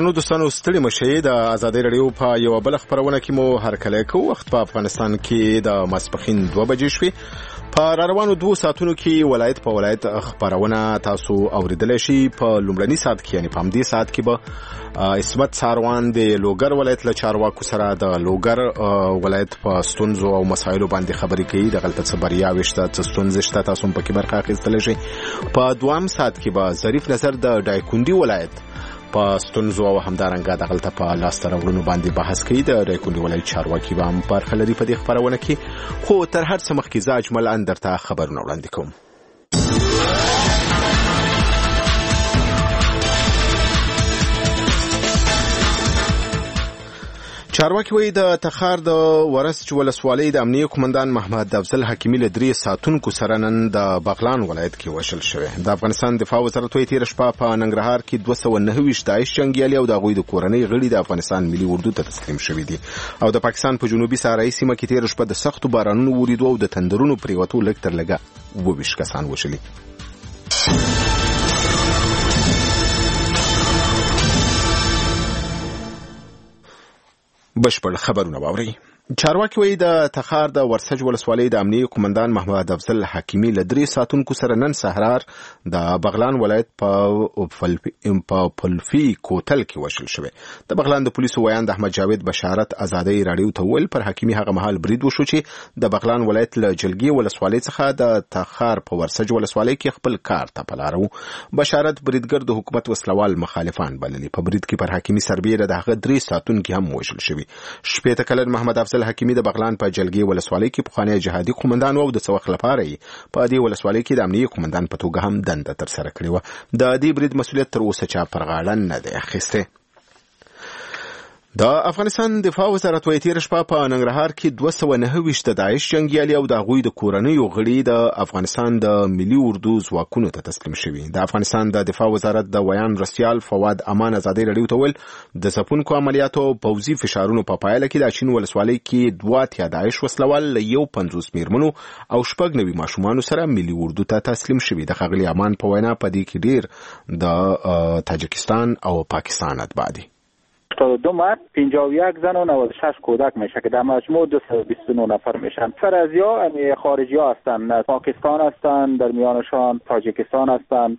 درنو دوستانو ستړي مشي د ازادي رادیو په یو بل خبرونه کې مو هرکلی کوو. وخت په افغانستان کې د ماسپښین 2 بجې شوې. په روانو 2 ساعتونو کې ولایت په ولایت خبرونه تاسو اوریدلی شي. په لومړني ساعت کې یعنی په همدې ساعت کې به اسمت ساروان د لوګر ولایت له چارواکو سره د لوګر ولایت په ستونزو او مسایلو باندې خبرې کوي. دغلته څه بریاوې شته، څه ستونزې شته، تاسو هم پکې برخه اخیستلی شئ. په دویم ساعت کې به ظریف نظر د دایکنډي ولایت په ستونزو او همدارنګه دغلته په لاسته راوړنو باندې بحث کوي. د دایکنډي ولایت چارواکي به هم برخه لري په دې خبرونه کې. خو تر هر څه مخکې زه اجمل درته خبرونه وړاندې کوم. چارواکي وایي د تخار د ورسج ولسوالۍ د امنیه قومندان محمد افضل حکیمي له 3 ساعتونکو سره نن د بغلان ولایت کې وشل شوی. د افغانستان دفاع وزارت وایي تیر شپه په ننګرهار کې 229 داعش جنگیالي او د هغوی د کورنۍ غړي د افغانستان ملي اردو ته تسلیم شوي دي. او د پاکستان په جنوبي صحرایي سیمه کې تیر شپه د سختو بارانونو وریدو او د تندرونو پریوتو لږ تر لږه 22 کسان وشلي. بشپړ خبرونه واورئ. چارواکي وایي د تخار د ورسج ولسوالۍ د امنیه قومندان محمد افضل حکیمي له 3 ساعتونکو سره نن سهار د بغلان ولایت په پلفي کوتل کې وشل شوی. د بغلان د پولیسو ویاند احمد جاوید بشارت ازادي رادیو ته ویل پر حکیمي هغه مهال برید وشو چې د بغلان ولایت له جلګي ولسوالۍ څخه د تخار په ورسج ولسوالۍ کې خپل کار ته پلارو. بشارت بریدګر د حکومت وسلوال مخالفان بللي. په برید کې پر حکیمي سربیره د هغه 3 ساعتونکو هم وشل شوی. شپږ کلن محمد افضل حکیمي د بغلان په جلګي ولسوالۍ کې پخوانی جهادي قومندان او د څه وخت لپاره په دې ولسوالۍ کې د امنیه قومندان په توګه هم دنده تر سره کړې وه. د دې برید مسؤلیت تر اوسه چا پر غاړه نه دی اخیستی. د افغانستان دفاع وزارت وایي تیر شپه په ننګرهار کې 229 د داعش جنگیالي او د هغوی د کورنیو غړي د افغانستان د ملي اردو ځواکونو ته تسلیم شوي. د افغانستان د دفاع وزارت د ویان رسیال فواد امان ازادي رادیو ته ویل د ځپونکو عملیاتو او پوځي فشارونو په پایله کې د چین ولسوالۍ کې 2 داعش وسلوال له 50 میرمنو او 9 ماشومانو سره ملي اردو ته تسلیم شوي. د ښاغلي امان په وینا په دې کې ډیر د تاجکستان او پاکستان اتباع دي. 2 مرد 51 زن و 96 کودک میشه که در مجموع 229 نفر میشن. فرضیا خارجی ها هستند، از پاکستان هستند، در میانشان تاجیکستان هستند.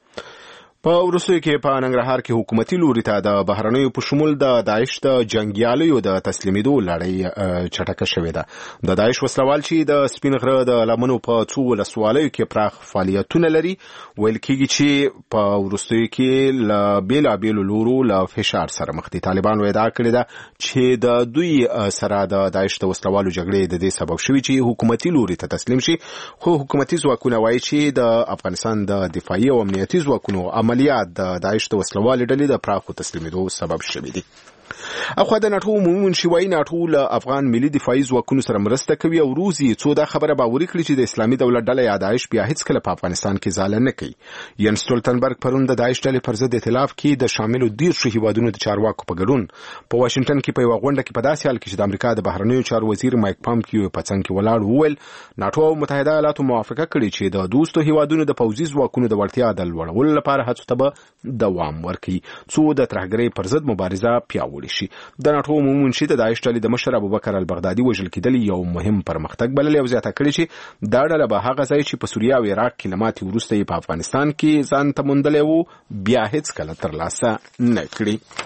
په وروستیو کې په ننګرهار کې حکومتي لوري ته د بهرنیو په شمول د داعش د جنگیالیو د تسلیمیدو لړۍ چټکه شوې ده. د داعش وسلوال چې د سپین غره د لمنو په څو ولسوالیو کې پراخ فعالیتونه لري ویل کېږي چې په وروستیو کې له بیلابیلو لورو له فشار سره مخ دي. طالبانو ادعا کړې ده چې د دوی سره د داعش د وسلوالو جګړې د دې سبب شوي چې حکومتي لوري ته تسلیم شي. خو حکومتي ځواکونه وایي چې د افغانستان د دفاعي او امنیتي ځواکونو عملیات د داعش د وسلوالو ډلې د پراخو تسلیمیدو سبب شوي دي. اخو د ناتو عمومي منشي ناتو له افغان ملي دفاعي ځواکونو سره مرسته کوي او روزي څو دا خبره باوري کړي چې د اسلامي دولت ډله یا داعش بیا هیڅ کله په افغانستان کې ځاله نه کوي. ین سټولټنبرګ پرون د داعش ډلې پر ضد ائتلاف کې د شاملو 10 هیوادونو د چارواکو په ګډون په واشنگټن کې په یو غونډه کې په داسې حال کې چې د امریکا د بهرنیو چارو وزیر مایک پامپیو په څنګ کې ولاړ وویل ناتو او متحده ایالاتو موافقه کړې چې د دوستو هیوادونو د پوځي ځواکونو د وړتیا د لوړولو لپاره هڅو ته دوام ورکړي څو د ترهګرۍ پر ضد مبارزه پیاوړې شي. د ناتو عمومي منشي د داعش ډلې د مشر ابوبکر البغدادي وژل کېدل یو مهم پرمختګ بللی او زیاته کړې چې دا ډله به هغه ځای چې په سوریه او عراق کې له ماتې وروسته یې په افغانستان کې ځان ته موندلی و بیا هیڅ کله ترلاسه نه کړي.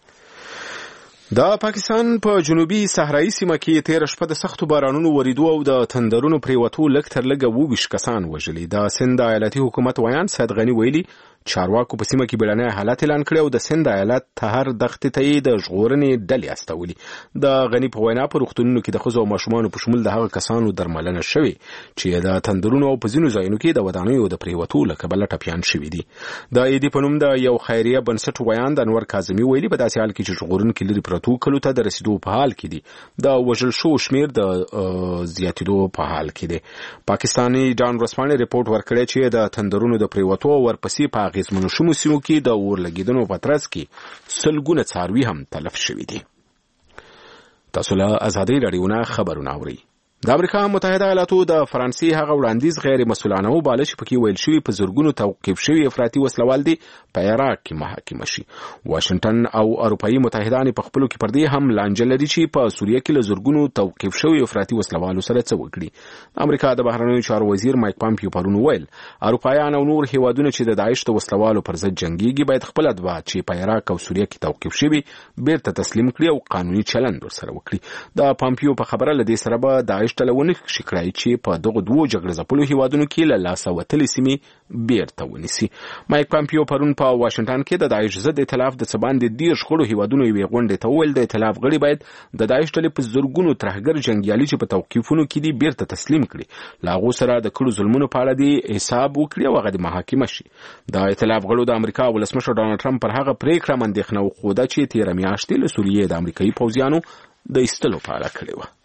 د پاکستان په جنوبي صحرایي سیمه کې تیر شپه د سختو بارانونو وریدو او د تندرونو پریوتو لږ تر لږه 22 کسان وژلي. د سند ایالتي حکومت ویان سید غنی ویلي چارواکو په سیمه کې بیړنی حالت اعلان کړی او د سند ایالت طهر دښتې ته یې د ژغورنې ډلې استولي. د غني په وینا په روغتونونو کې د ښځو او ماشومانو په شمول د هغه کسانو درملنه شوې چې د تندرونو او په ځینو ځایونو کې د ودانیو د پریوتو له کبله ټپیان شوي دي. د ایدي په نوم د یو خیریه بنسټ ویاند انور کاظمي ویلي په داسې حال کې چې ژغورونکي لرې پرتو کلو ته د رسیدو په حال کې دي. د وژل شوو شمیر د زیاتېدو په حال کې دی. پاکستاني ډان ورځپاڼې رپورټ ورکړی چې د تندرونو د پریوتو ورپسې په اغېزمنو شومو سیمو کې د اور لګیدنو په ترڅ کې سلګونه څاروي هم تلف شوي دي. تاسو له ازادي رادیو نه خبرونه اورئ. د امریکا متحده ایالاتو د فرانسې هغه وړاندیز غیر مسؤلانه وباله چې پکې ویل شوی په زورګونو توقیف شوی افراطي وسلوال دي په عراق کې محاکمه شي. واشنگټن او اروپאי متحدان په خپلو کې پر دې هم لانجه لري چې په سوریه کې له زورګونو توقیف شوی افراطي وسلوالو سره څه وکړي. امریکا د بهرنیو چارو وزیر مایک پامپیو پرون ویل اروپایان او نور هیوادونه چې د داعش د وسلوالو پر ضد جنگيږي باید خپل ادعا چې په عراق او سوریه کې توقیف شوی بیرته تسلیم کړي او قانوني چلند ورسره وکړي. د پامپیو په خبره لدې سره به داعش ټلونه شکړای چې په دغه دوه جګړه ځپلو هیوادونو کې له لاسه وتلې سیمې بیرته ونیسي. مایک پامپیو پرون په واشنگټن کې د داعش ضد ائتلاف د سباند 10 غړو هیوادونو یوې غونډې ته ویل د ائتلاف غړي باید د داعش ټلې په زورګونو ترهګر جنگیالي چې په توقیفونو کې دي بیرته تسلیم کړي. لاغو سره د کړو ظلمونو په اړه دی حساب وکړي او هغه د محاکمه شي. د ائتلاف غړو د امریکا ولسمشر ډونالد ټرمپ پر هغه پریکړه مندېښنه وخوده چې 13 میاشتې له سوریې د امریکایي پوځیانو د ایستلو په اړه کړې وه.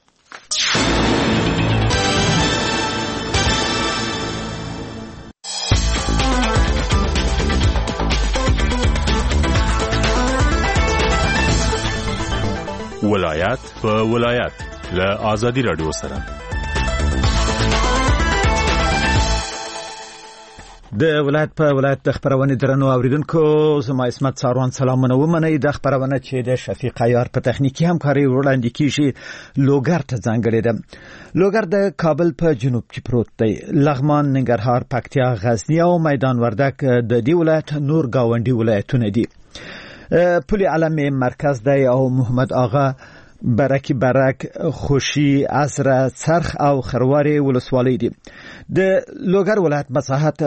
ولایت په ولایت له آزادی رادیو سره د ولایت په ولایت د خبرونه درنو اوریدونکو زما اسمت ساروان سلامونه ومنئ. د خبرونه چې د شفیق عیار په تخنیکی همکاري وړاندې کیږي لوګر ته ځانګړی ده. لوګر د کابل په جنوب کې پروت دی. لغمان، ننګرهار، پکتیا، غزنی او میدان وردګ د دې ولایت نور گاونډي ولایتونه دي. پل علم مرکز دی او محمد آغا، برکی برک، خوشی، ازره، څرخ او خرواري ولسوالۍ دي. د لوګر ولایت مساحت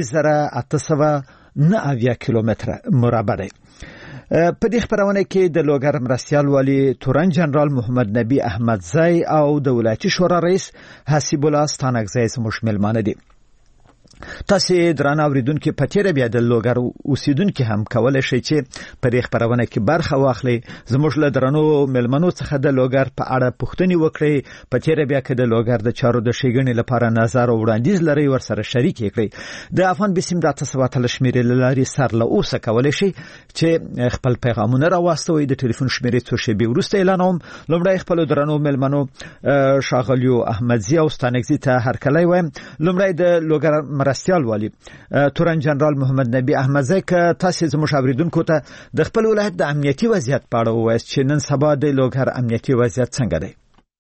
3809 کیلومتر مربع دی. په دې خبرونه کې د لوګر مرستیال والی تورن جنرال محمد نبی احمدزی او د ولایتي شورا رئیس حسیب الله ستانکزی زموږ ملمانه دي. تاسو درانه اوریدونکو په تیر بیا د لوګر اوسیدونکو هم کولای شئ چې په دې خبرونه کې برخه واخلئ. زموږ له درنو ملمنو څخه د لوګر په اړه پوښتنې وکړئ. په تیر بیا کې د لوګر د چارو د شیګنې لپاره نظر او وړاندیز لري ورسره شریک کړئ. د افغان بسم د 900 شمیرې لاري سر له اوسه کولای شئ چې خپل پیغامونه راوستوي. د ټلیفون شمیرې څو شیبې وروسته اعلانوم. لومړی خپل درنو ملمنو شاغلیو احمدزی او ستانکزی ته هرکلی وایم. لومړی د لوګر مرستیال والی تورن جنرال محمد نبی احمدزی که تاسو زموږ اوریدونکو ته د خپل ولایت د امنیتي وضعیت په اړه ووایئ چې نن سبا د لوګر امنیتي وضعیت څنګه دی.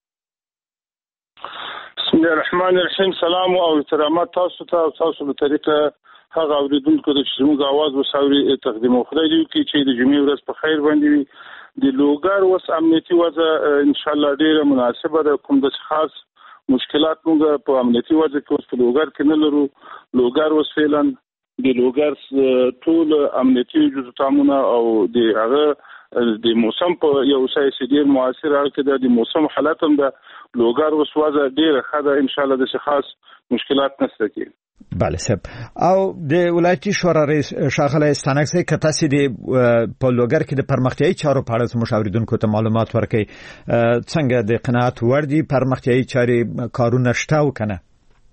بسم الله الرحمن الرحیم. سلام او احترامات تاسو ته او تاسو په طریقه هغه اوریدونکو د زموږ आवाज وساوري تقدیم خدای دې وکړي چې د جمعې ورځ په خیر باندې وي. د لوګر اوس امنیتي وضع ان شاء الله ډیره مناسبه ده. کوم د خاص مشکلات موږ په امنیتي وضع کې اوس په لوګر کې نه لرو. لوګر اوس فعلا د لوګر ټول امنیتي جزء او د هغه د موسم په یو سیاسي ډیر موثر حال کې د موسم حالت هم د لوګر اوس وضع ډیره ښه ده. ان شاء الله د خاص مشکلات نشته کې. بله صاحب. او د ولایتي شورا رئیس شاغلی ستانکزی که تاسو د په لوګر کې د پرمختیایي چارو په اړه زموږ اوریدونکو ته معلومات ورکړئ. څنګه د قناعت وړ دي پرمختیایي چارې کارونه شته او کنه؟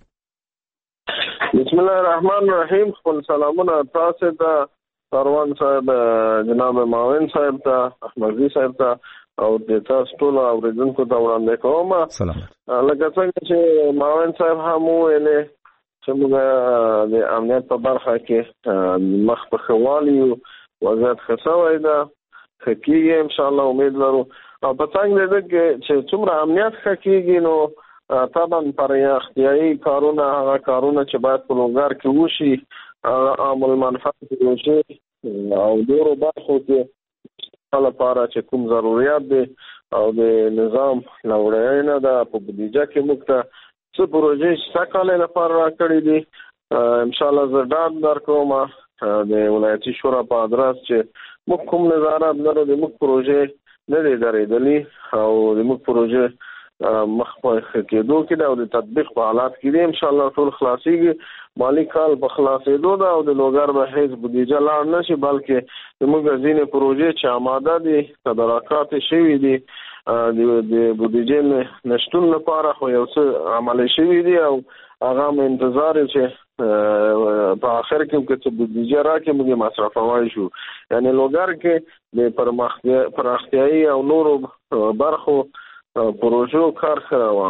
بسم الله الرحمن الرحیم. خپل سلامونه تاسو ته، سروان صاحب، جناب معاون صاحب ته، احمدزی صاحب ته او د تاسو ټول اوریدونکو ته وړاندې کوم. سلام. لکه څنګه چې معاون صاحب هم ویلي چې موږ د امنیت په برخه کې مخ په خوالي وضعیت خسوي ده. حقیقي ان شاء الله امید لرو. او په څنګه ده چې څومره امنیت حقیقي نو طبعا پر اختیاري کارونه هغه کارونه چې باید په لوګر کې وشي عامل منفعت وشي او ډیرو برخو کې لپاره چې کوم ضرورت دي او د نظام لوړاینه ده په بودیجه کې موږ ته څه پروژې ساکاله لپاره راکړې دي. ان شاء الله زه ډاډ درکوم د ولایتي شورا په ادرس چې موږ کوم نظارت لرو د موږ پروژې نه دي درېدلې او د موږ پروژې مخ په کېدو کې دا او د تطبیق په حالات کې دي. ان شاء الله ټول خلاصيږي. مالی کال په خلاصېدو دا او د لوګر به هیڅ بودیجه لاړ نشي بلکې د موږ ځینې پروژې چې آماده دي تدارکات شوي دي د بودیجې نشټون لپاره خو یو څه عملي شوي دي او هغه مې انتظار چې په آخر کې چې بودیجه راکې موږ مصرفوای شو. یعنی لوګر کې د پراختیایي او نورو برخو پروژو کار روان ده.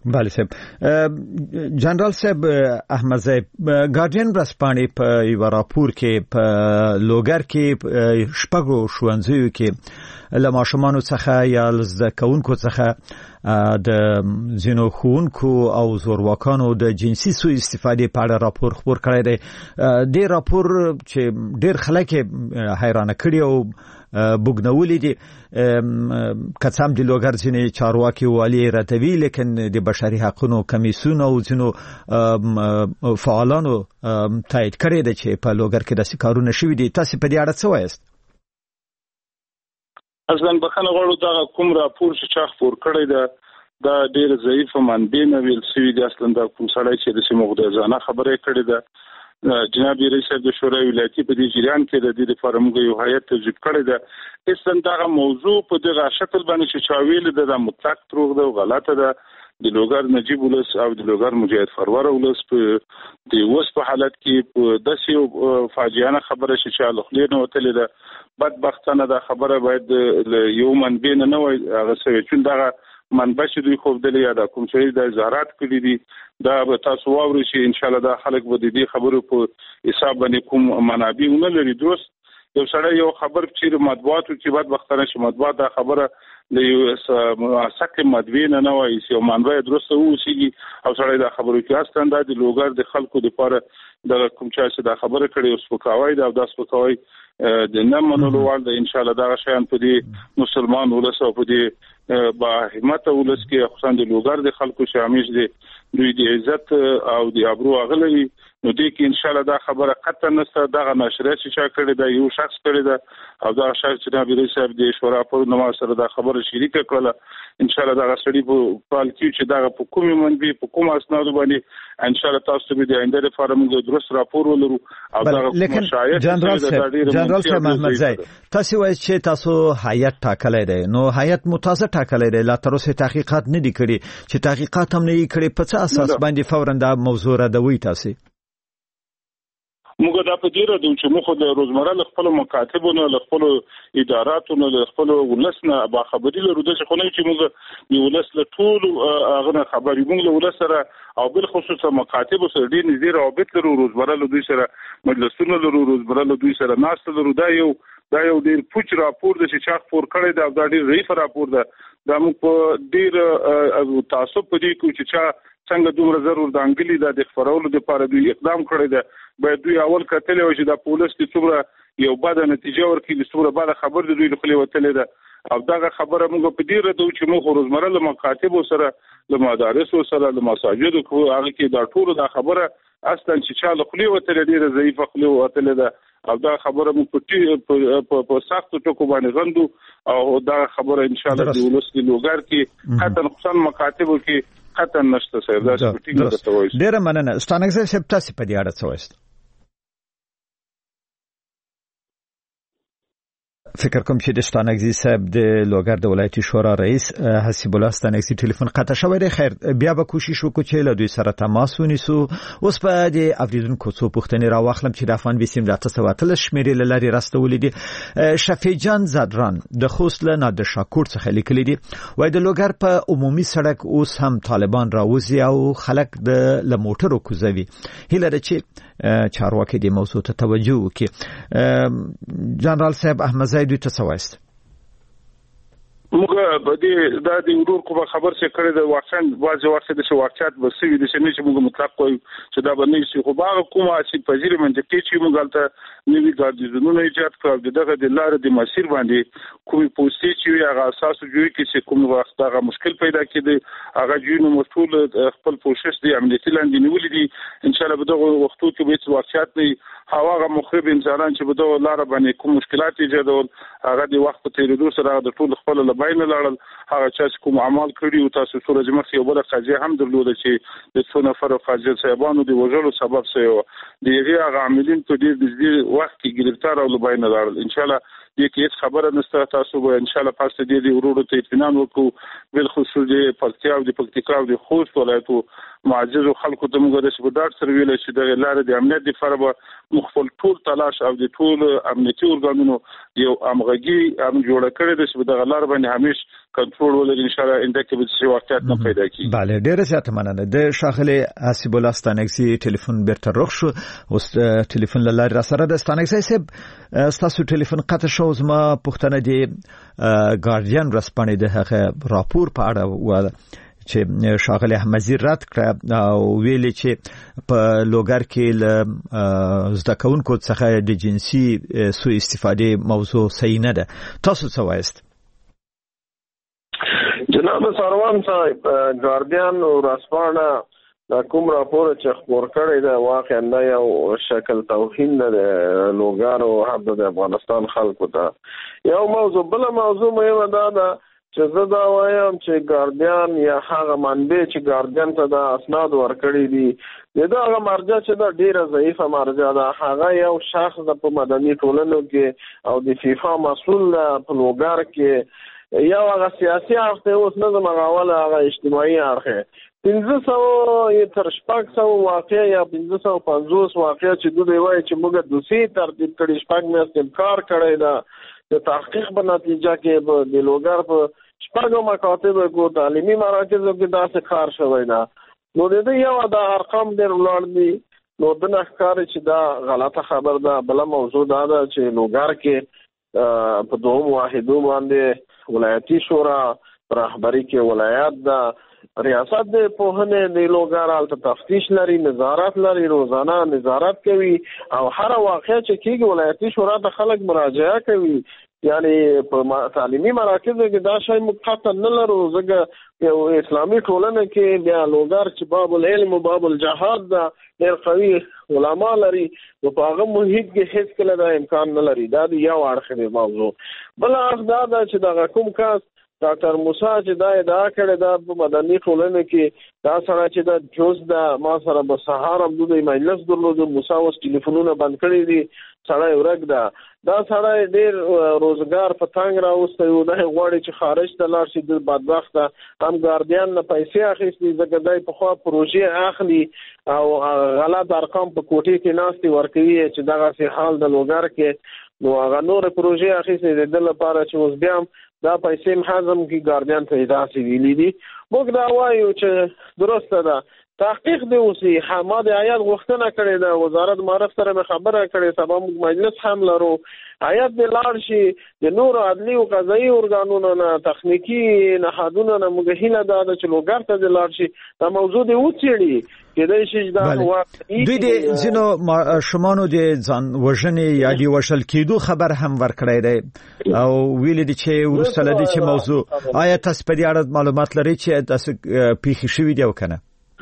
بله صاحب. جنرال صاحب احمد زئی ګارډین ورځپاڼې په یو راپور کې په لوګر کې شپږو ښوونځیو کې له ماشومانو څخه یا زده کوونکو څخه د ځینو ښوونکو او زورواکانو د جنسي سوء استفادې په اړه راپور خپور کړی دی. د راپور چې ډېر خلک حیرانه کړي او بوګنولې دي کڅام د لوګر ځینې چارواکي والی راتوي، لیکن د بشري حقوقو کمیسیون او ځینو فعالانو تایید کړی دی چې په لوګر کې داسې کارونه شوي دي. تاسو په دې اړه څه وایاست؟ اصلا بخنه غواړو دا کوم راپور چې چا خپور کړی دی دا ډېر ضعیف منبع نه ویل شوی دی. اصلا دا کوم سړی چې د سیمو د ځانه خبرې کړې ده. جناب رئیس د شورای ولایتي په دې جریان کې د دې لپاره موږ یو هیئت تجربه کړې ده. اصلا دا موضوع په دغه شکل باندې چې چا ویل د مطلق دروغ ده او غلطه ده. د لوګر نجیب ولس او د لوګر مجاهد فرور ولس په د اوس په حالت کې د سیو فاجعانه خبره چې چا لخلې نه وتلې ده. بدبختانه دا خبره باید یو منبع نه وای هغه څه چې دا منبع چې دوی خو د یا د کوم څه د اظهارات کړی دي دا به تاسو واورئ چې ان شاء الله دا خلک به د دې خبرو په حساب باندې کوم منابع نه لري. درست یو سړی یو خبر چې مطبوعاتو کې بدبختانه چې مطبوعات دا خبره د یو سکه مدوی نه وایي چې منبع درسته اوسېږي او سړی دا خبرو کې اصلا د لوګر د خلکو لپاره د کوم چا چې دا خبره کړي اوس په کاوی دا د سپکاوی د نه منلو وړ د ان شاء الله دا شیان په دې مسلمان ولس او په دې با همت ولس کې خصوصا د لوګر د خلکو شامل دي دوی د عزت او د ابرو اغلوي. نو دې کې ان شاء الله دا خبره قطعا نشته. دا نشریه چې چا کړی دا یو شخص کړی دا او دا شخص چې نبی رئیس صاحب د شورا په نماز سره دا خبره شریک کړله. ان شاء الله دا غسړي په پال کې چې دا په کومه منبع په کومه اسناد باندې ان شاء الله تاسو به د آینده لپاره موږ درست راپور ولرو او دا مشایخ جنرال صاحب محمد زئی تاسو وایي چې تاسو هیئت ټاکلای دی. نو هیئت متاسه ټاکلای دی، لا تر اوسه تحقیقات نه دي کړي چې تحقیقات هم نه یې کړي په څه اساس باندې فورا دا موضوع راډوي تاسو؟ موږ دا په دې راځو چې موږ د روزمره له خپل مکاتبونو له خپل اداراتو له خپل ولسنه با خبري لرو د څه چې موږ یو ولس له ټول هغه خبري موږ له ولس سره او بل خصوصا مکاتب سره ډېر نږدې رابط لرو. روزمره له دوی سره مجلسونه لرو، روزمره له دوی سره ناست لرو. دا یو ډېر پوچ راپور دی چې چا خپور کړی دا ډېر ضعیف راپور ده. دا موږ په ډېر تعصب په دې کې چې چا څنګه دومره ضرور د انګلی د خبرولو لپاره دوی اقدام کړی دی. باید دوی اول کتل او چې د پولیس د څومره یو بد نتیجه ورکړي د څومره بد خبر د دوی له خلې وتلې ده او دا خبره موږ په دې راځو چې موږ روزمره له مکاتب سره له مدارس سره له مساجد خو هغه کې دا ټول دا خبره اصلا چې چا له خلې وتلې ډیره ضعیفه خلې وتلې ده او دا خبره موږ په سخت ټکو باندې غندو او دا خبره ان شاء الله د ولس د لوګر کې حتی خصوصا مکاتب کې خطر نشته. صاحب دا ټیک ده. ډیره مننه. ستانګزه صاحب تاسو په دې اړه څه وایست؟ فکر کوم چې د ستانګزي صاحب د لوګر د ولایتي شورا رئیس حسیب الله ستانګزي ټلیفون قطع شوی دی. خیر بیا به کوشش وکړو چې له دوی سره تماس ونیسو. اوس په دې اوریدونکو څو پوښتنې راواخلم چې د افغان بیسیم د 813 شمیرې له لارې راستولې دي. شفیع جان زدران د خوست له نادر شاکور څخه لیکلي دي وایي د لوګر په عمومي سړک اوس هم طالبان راوځي او خلک د لموټرو کوزوي. هیله ده چې چارواکي دې موضوع ته توجه وکړي. جنرال صاحب احمد زئی دوی ته څه وایست؟ موږ په دې د ورور کوم خبر څه کړی د واقعن واځي واقع د واقعیت بسوي د شنه چې موږ مطلق کوی چې دا باندې شي خو باغ کومه چې پذیر منځ کې چې موږ غلطه نوی ګارډیزونونه ایجاد کړو دغه د لارې د مسیر باندې کومي پوسټي چې هغه اساس جوړ کړي چې کوم وخت هغه مشکل پیدا کړي هغه جوړ مسؤل خپل کوشش دی عملیاتي لاندې نیولې دي. ان شاء الله به دغه وختو کې به واقعیت نه هغه مخرب انسانان چې به دغه لار باندې کوم مشکلات ایجادول هغه د وخت په تیریدو سره د ټول خپل لباین لاړل. هغه چې کوم اعمال کړي او تاسو سورج مخ یو بل قضیه هم درلوده چې د څو نفر قاضي صاحبانو د وژلو سبب شوی دی. هغه عاملین په دې وخت کې گرفتار او لباین لاړل. ان شاء الله دې کې خبره نشته. تاسو به ان شاء الله پاسه دې ورورو ته اطمینان وکړو. بل خصوص دې پکتیا او د پکتیکا او د خوست ولایتو معزز خلکو ته موږ د شبدار سره ویل چې د لارې د امنیت لپاره به مخفل ټول تلاش او د ټول امنیتي ارګانونو یو امغږي هم جوړ کړی د شبدار لار باندې همیش کنټرول ولري ان شاء الله انده کې به څه واقعیت نه پیدا کیږي. بله ډیره زیاته مننه. د شاغله حسیب الله ستانکزی ټلیفون بیرته رخ شو اوس ټلیفون لاله را سره د ستانکزی صاحب تاسو ټلیفون قطع شو زما پښتنه دی ګارډین رسپانې د هغه راپور په اړه و چې شاغله احمدزی رد کړ او ویلي چې په لوګر کې ل زده کوونکو څخه د جنسي سوء استفاده موضوع صحیح نه ده. تاسو څه وایست؟ جناب سروان صاحب ګارډین او رسپانه د کوم راپور چې خبر کړی دا واقعا نه یو شکل توهین نه لوګر او حد د افغانستان خلکو ته. یو موضوع بل موضوع مې ودا چې زه دا وایم چې ګارډین یا هغه منبع چې ګارډین ته د اسناد ورکړي دي دا هغه مرجع چې دا ډیره ضعیفه مرجع ده. هغه یو شخص د په مدني ټولنو کې او د فیفا مسؤل په لوګر کې یو هغه سیاسي اړخ ته اوس نه زمغاوله هغه اجتماعي اړخ 1500 تر 600 واقع یا 1550 واقع چې دوی وایي چې موږ دوسي ترتیب کړي شپږ میاشتې کار کړی دا د تحقیق په نتیجه کې د لوګر په شپږو مکاتبو کو تعلیمي مراکزو کې داسې کار شوی دا. نو د دې یو د ارقام ډېر لوړ دي. نو د نخکار چې دا غلطه خبر ده. بل موضوع دا ده چې لوګر کې په دوم واحدو باندې ولایتي شورا رهبری کې ولایت دا ریاست د پوهنې د لوګر الته تفتیش لري نظارت لري روزانه نظارت کوي او هر واقع چې کیږي ولایتي شورا ته خلک مراجعه کوي. یعنی په تعلیمي مراکزو کې دا شی مقطع نه لرو. زګه یو اسلامي ټولنه کې بیا لوګر چې باب العلم او باب الجهاد دا ډېر قوي علما لري او په هغه محیط کې هیڅ کله دا امکان نه لري. دا یو اړخ دی موضوع. بل اړخ دا چې دا کوم کس ډاکټر موسی چې دا ادعا کړې دا په مدني ټولنه کې دا سره چې دا جوز دا ما سره به سهار هم دوی مجلس درلود موسی اوس ټلیفونونه بند کړی دي سړی ورګ دا سړی ډېر روزګار په تنګ راوستی و. دا غواړي چې خارج ته لاړ شي. د بدبخته هم ګارډین نه پیسې اخیستي ځکه دی پخوا پروژې اخلي او غلط ارقام په کوټې کې ناستې ورکوي چې دغسې حال د لوګر کې. نو هغه نورې پروژې اخیستې د ده لپاره چې اوس بیا هم دا پیسې محظم کی ګارډین ته داسې ویلي دي. موږ دا وایو چې درسته ده تحقیق دی اوسي. ما د آیات غوښتنه کړې ده وزارت معرف سره مې خبره کړې سبا موږ مجلس هم لرو. آیات د لاړ شي د نور عدلي او قضایي ارګانونو نه تخنیکی نهادونو نه موږ هیله ده چې لوګر ته د لاړ شي دا موضوع دی وڅېړي کېدای شي دا دوی د ځینو شمانو د ځان وژنې یا د وژل کېدو خبر هم ورکړی دی او ویلي دي چې وروسته له دې چې موضوع آیا تاسو په دې اړه معلومات لرئ چې تاسو پیښې شوي دي او که نه؟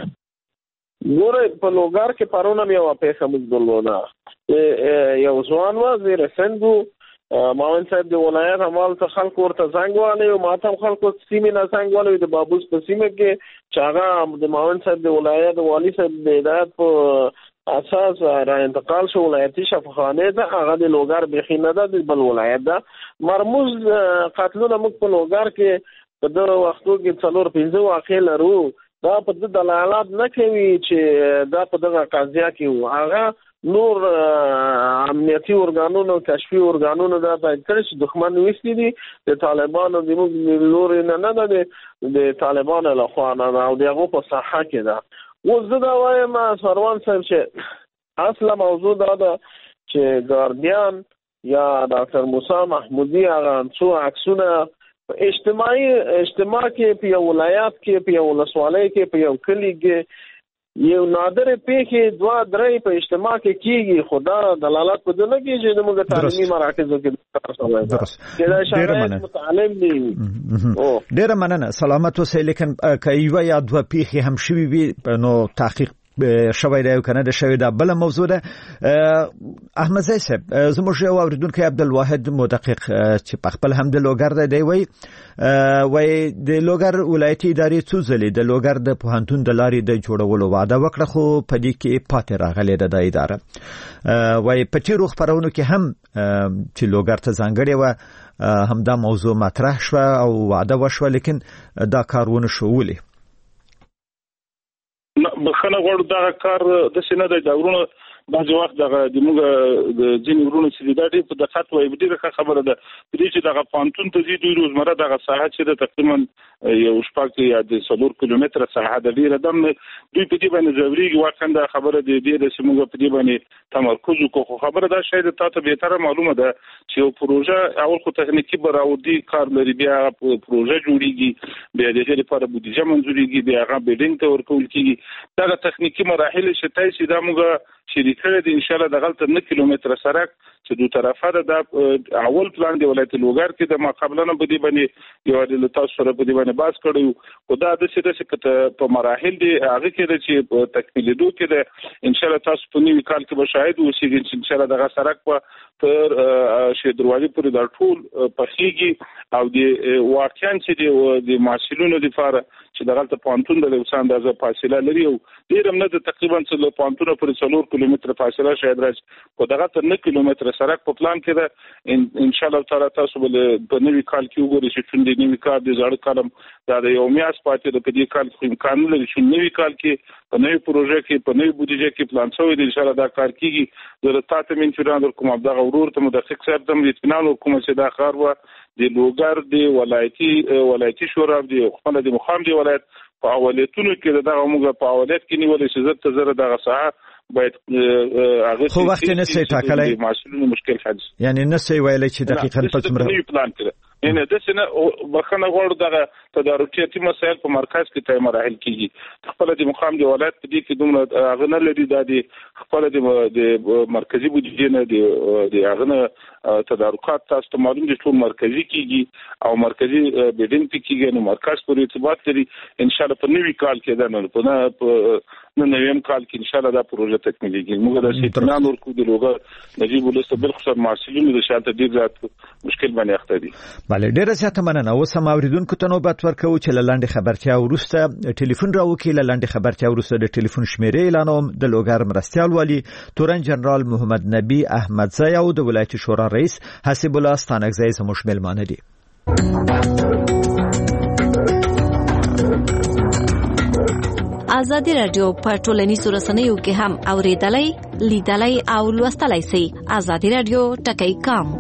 ګوره په لوګر کې پرونه یو پیښه موږ درلوده. یو ځوان و زیر سند ماون صاحب د ولایت عمل ته خلکو ورته زنګ والی او ما ته خلکو سیمې نه زنګ والی د بابوس په سیمه کې چې هغه د ماون صاحب د ولایت والی صاحب د هدایت په اساس را انتقال شو ولایتي شفاخانه ته. هغه د لوګر بخي نه ده د بل ولایت ده. مرموز قتلونه موږ په لوګر کې په دغه وختو کې 4-5 واقع لرو. دا په د دلالت نه کوي چې دا په دغه قضیه کې و. هغه نور امنیتي ارګانونو کشفي ارګانونو دا باید کړي چې دښمن وستي دي د طالبانو د موږ لور نه ده د طالبانو له خوا نه او دغه په صحه کې ده. اوس زه دا وایم سروان صاحب چې اصله موضوع دا ده چې ګارډین یا ډاکټر موسی محمودي هغه څو عکسونه اجتماع کې په یو ولایت کې په یو ولسوالۍ کې په یو کلی کې یو نادر پیښې 2-3 په اجتماع کې کیږي. خدا دلالت په دې نه کوي چې موږ تعلیمي مراکزو کې کار کوو. دا شاید متعلم دي. ډېر مننه سلامت اوسئ. لیکن کایو یا 2 پیښې هم شوي وي نو تحقیق شوی دی او کنه د شوی دا بل موضوع ده. احمد زئی صاحب زموږ یو اوریدونکو عبدالواحد مدقق چې په خپل هم د لوګر دی وای د لوګر ولایتي ادارې څو ځلې د لوګر د پوهنتون د لارې د جوړولو وعده وکړه خو په دې کې پاتې راغلې ده د اداره. وای په تیرو خبرونو کې هم چې لوګر ته ځانګړې و هم دا موضوع مطرح شو او وعده وشو لیکن دا کارونه شو. ولې بخنه غوړ دا کار د سینه د دورونو بعض وخت دغه د موږ د ځین ورونو چې دا ډېر په دقت وایي ډېره خبره ده چې دغه پانتون ته دوی روزمره دغه ساحه چې د تقریبا یو شپږ یا د 4 کیلومتره ساحه د ډیره دم دوی په دې باندې ضروري واکنده خبره د دې د سیمه په دې باندې تمرکز وکړو خبره دا شاید تاسو به تر معلومه ده چې یو پروژه اول خو تخنیکی براودي کار لري بیا پروژه جوړیږي بیا د دې لپاره بودیجه منځوريږي بیا هغه بیلډینګ ته ورکول کیږي دا تخنیکی مراحل شته چې دا موږ شریکه دي ان شاء الله دغه 9 کیلومتره سړک چې دوه طرفه د اول پلان دی ولایت لوګر کې د مقابلانه په دې باندې یو د تاسو سره په دې باندې باز کړو او دا د څه په مراحل دی هغه کې چې تکمیلېدو کې د ان شاء الله تاسو په نیو کال کې به شاهد اوسئ چې ان شاء الله دغه سړک په تر شه دروازې پورې د ټول پخېږي او د واقعاً چې د محصولونو لپاره چې دغه ته پانتون د لوسان د فاصله لري او ډیر هم نه د تقریبا څلور پانتون پر 4 کیلومتر فاصله شاید راځي او دغه تر 9 کیلومتر سړک په پلان کې ده ان شاء الله تعالی تاسو په نوي کال کې وګورئ چې څنګه نوي کال د زړه کلم د یو میاس پاتې د دې کال کې امکان لري چې نوي کال کې په نوي پروژه کې په نوي بودیجه کې پلان شوی دی ان شاء الله دا کار کیږي د تاسو من چران کوم دغه ورور ته مدقق صاحب تم اطمینان کوم چې دا کار و د لوګر دی ولایتي شورا دی خپل د مخام دی ولایت په اولتونو کې دغه موږ په اولت کې نیولې چې زت زره دغه ساحه باید هغه خو وخت نه سي ټاکلای مسؤلینو مشکل حل یعنی نه سي ویلای چې دقیقاً په څومره پلان کړي ان د سنه بخنه غوړ دغه تدارکاتي مسایل په مرکز کې تای مراحل کیږي خپل د مقام دی ولایت په دې کې دومره اغنه لري د خپل د مرکزی بودیجه نه دی اغنه تدارکات تاسو معلوم دي ټول مرکزی کیږي او مرکزی بیډینګ کیږي نو مرکز پر ارتباط لري ان شاء الله په نوي کال کې دا په نویم کال کې ان شاء الله دا پروژه تکمیلېږي موږ د اطمینان ورکو د لوګر نجیب ولست بالخصوص معسولین د شاته ډیر زیات مشکل باندې اخته دي بله ډیره زیاته مننه اوس هم اوریدونکو ته نوبت ورکوو چې له لنډې خبرتیا وروسته ټلیفون راوکړي له لنډې خبرتیا وروسته د ټلیفون شمیرې اعلانوم د لوګر مرستیال والي تورن جنرال محمد نبی احمدزی او د ولایتي شورا رئیس حسیب الله ستانکزی زموږ میلمانه دي ازادي رادیو په ټولنیزو رسنیو کې هم اوریدلای لیدلای او لوستلای شئ ازادي رادیو ټکی کام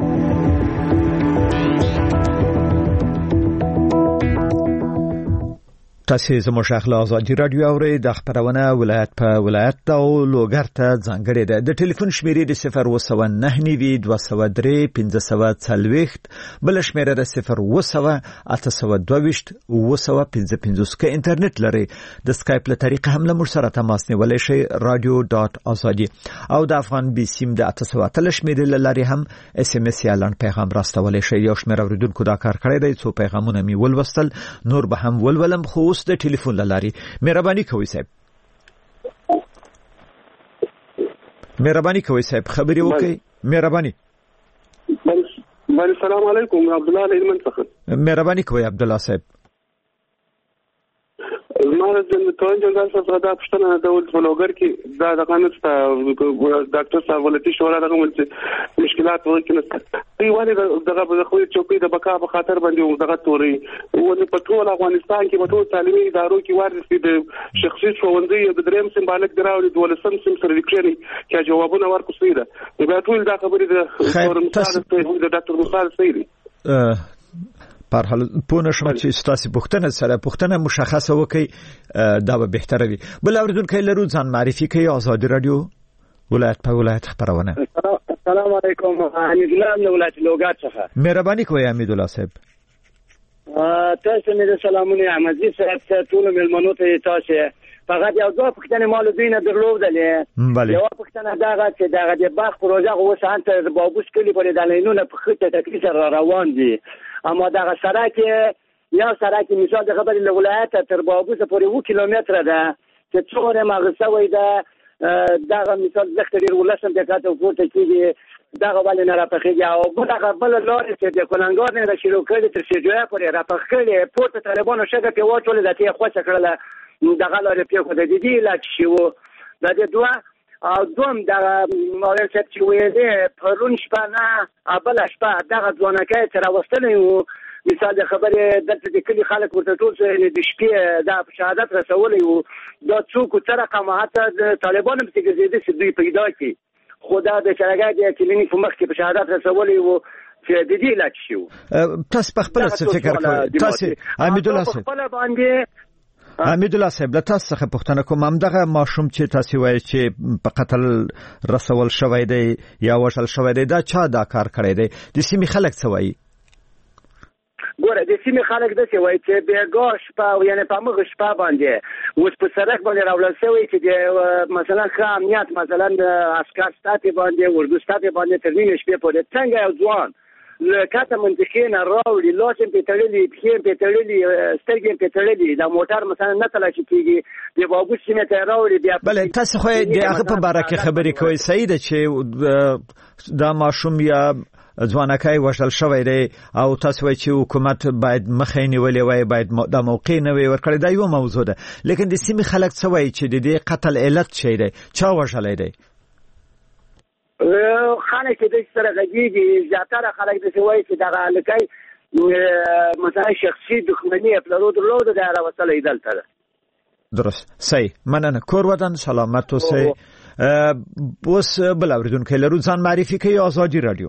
تاسو زموږ اخلا ازادي رادیو اوري د خبرونه ولایت په ولایت او لوګر ته ځانګړي ده د ټلیفون شمیرې د 0192540 بل شمیره د 0808225 که انټرنیټ لري د سکایپ له طریقه هم له موږ سره تماس نیولای شئ radio.azadi او د افغان بي سیم د 813 شمیرې لري هم اس ام اس یا لاند پیغام راستولای شئ یو شمیر اوریدونکو دا کار کړی دی څو پیغامونه می ولوستل نور به هم ولولم خو د ټلیفون لاري مهرباني کوئ صاحب خبري وکړئ مهرباني السلام علیکم عبد الله علي منصف مهرباني کوئ عبد الله صاحب زماره د توان جنرال څخه دا پښتنه د ولوګر کې دا د قانون ډاکټر صاحب ولایتي شورا دغه مشکلات ورکړي دی وایي دغه د خو چوکۍ د بقا په خاطر باندې دغه توري او په ټول افغانستان کې په ټول تعلیمي ادارو کې ورسې د شخصي ښوونځي د دریم سمبالک دراوړي د ولسم سم سره لیکلي چې جوابونه ورکړي ده دا ټول دا خبرې د ډاکټر مصالح سيدي پر حال پونه شمه چې ستاسو پوښتنه مشخصه وکي دا به بهتره وي بل اوریدونکو لرو ځان معرفي کوي ازادي رادیو ولایت په ولایت خبرونه السلام علیکم حمید الله نو ولایت لوګر څخه مهرباني کوئ حمید الله صاحب تاسو مې سلامونه احمدزي صاحب ته ټول ملمنو ته تاسو فقط یو ځو پښتنه مال دینه درلودلې یو پښتنه داغه چې داغه د باغ پروژه اوسه انت بابوس کلی په دالینونه په خطه تکلیف روان دي اما دغه سړک یا سړک مثال د خبرې له ولایت تر بابوس پورې 2 کیلومتره ده چې څوره مغسه وای ده دغه مثال ځکه ډیر ولسم د کاته پورته کیږي دغه ولې نه راپخېږي او دغه بل لارې چې د کولنګار نه شروع کړي تر شجاع پورې راپخېږي پورته طالبانو شګه په واچول د تی خوښه کړله دغه لارې په خو د دې لا شو د دې دوه او دوم دغه مولوی چې وې ده پرون شپه نه ابل شپه دغه ځوانکې تر واستلې مثال د خبرې دلته د کلی خلک ورته ټول د شپې د شهادت رسولي وو دا څوک تر رقم حتی د طالبانو په څیر چې دوی پیدا کی خدا د شرګای د کلینیک په مخ کې په شهادت رسولي وو چې د دې لاچ شو. تاسو په خپل څه فکر کوئ؟ تاسو حمید الله صاحب خپل باندې حمید الله صاحب له تاسو څخه پوښتنه کوم همدغه ماشوم چې تاسو وایي چې په قتل رسول شوی دی یا وشل شوی دی دا چا دا کار کړی دی؟ د سیمې خلک څه وایي؟ ګوره د سیمې خلک داسې وایي چې بېګا شپه یعنې په همغه شپه باندې اوس په سړک باندې راوړل شوی چې د مثلا ښه امنیت مثلا عسکر ساتي باندې اردو ساتي باندې تر نیمې شپې پورې څنګه یو ځوان له کاته منطقې نه راوړي لاس یې پرې تړلي پښې یې پرې تړلي سترګې یې پرې تړلي دا موټر مثلا نه تلاشي کېږي د بابو سیمې ته یې راوړي بیا بله تاسو خو د هغه په باره کې خبرې کوئ صحیح ده چې دا ماشوم یا ځوانکای وشل شوی دی او تاسو وایي چې حکومت باید مخې نیولې وای باید دا موقع نه وي ورکړی دا یو موضوع ده لیکن د سیمې خلک څه وایي چې د دې قتل علت شی دی چا وژلی دی؟ خلک د سره غږیږي زیاتره خلک د وایي چې دغه هلکی مثلا شخصي دښمني درلوده د راوستلی دلته ده. درست صحیح مننه کور ودان سلامت اوسئ. اوس بل اورېدونکی لرو ځان معرفي کوي ازادي راډیو.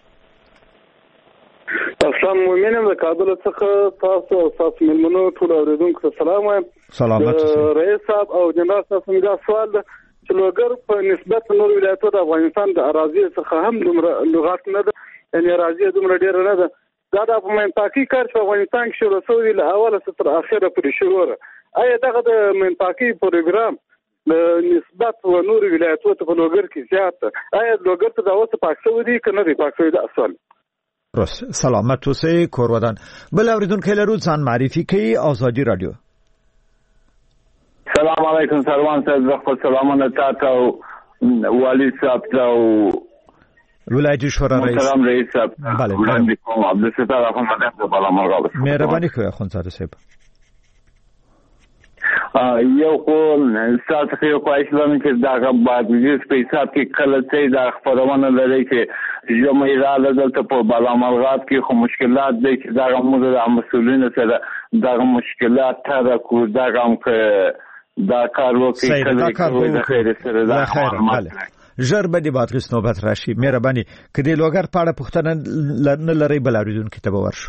اسلام مومنم د کابل څخه تاسو او تاسو ملمنو ټول اوریدونکو ته سلام وایم. سلامت رئیس صاحب او جنرال صاحب دا سوال ده چې لوګر په نسبت نور ولایتونو د افغانستان د اراضي څخه هم دومره لغات نه ده یعنی اراضي دومره ډیره نه ده دا د منطقي کار په افغانستان کې شروع شوی له اوله تر اخره پورې شروع ده. آیا دغه د منطقي پروګرام د نسبت و نور ولایتونو په لوګر کې زیات ده آیا لوګر ته دا اوس پاک شوی دی که نه دی پاک شوی دا اصل؟ درست سلامت اوسئ کور ودان. بل اوریدونکی لرو ځان معرفي کوي ازادي راډیو. سلام علیکم سروان صاحب خپل سلامونه تاسو والی صاحب او ولایتي شورا رئیس محترم رئیس صاحب بله وړاندې کوم عبدالستار اخوند د بالامرغه مهرباني کوئ اخوندزاده صاحب. یو خو تاسو یو کوښښ لرم چې دا باندې په حساب کې کله چې دا خبرونه لري چې جمعي راځي دلته په بالامرغه کې خو مشکلات دي چې دا موږ د مسؤلینو سره دا مشکلات تر کو دا کوم دا کار وکړي کله د خیر سره دا بله ژر به د بادغیس نوبت راشي. مهرباني که د لوګر په اړه پوښتنه نه لرئ بل اورېدونکي ته به ورشو.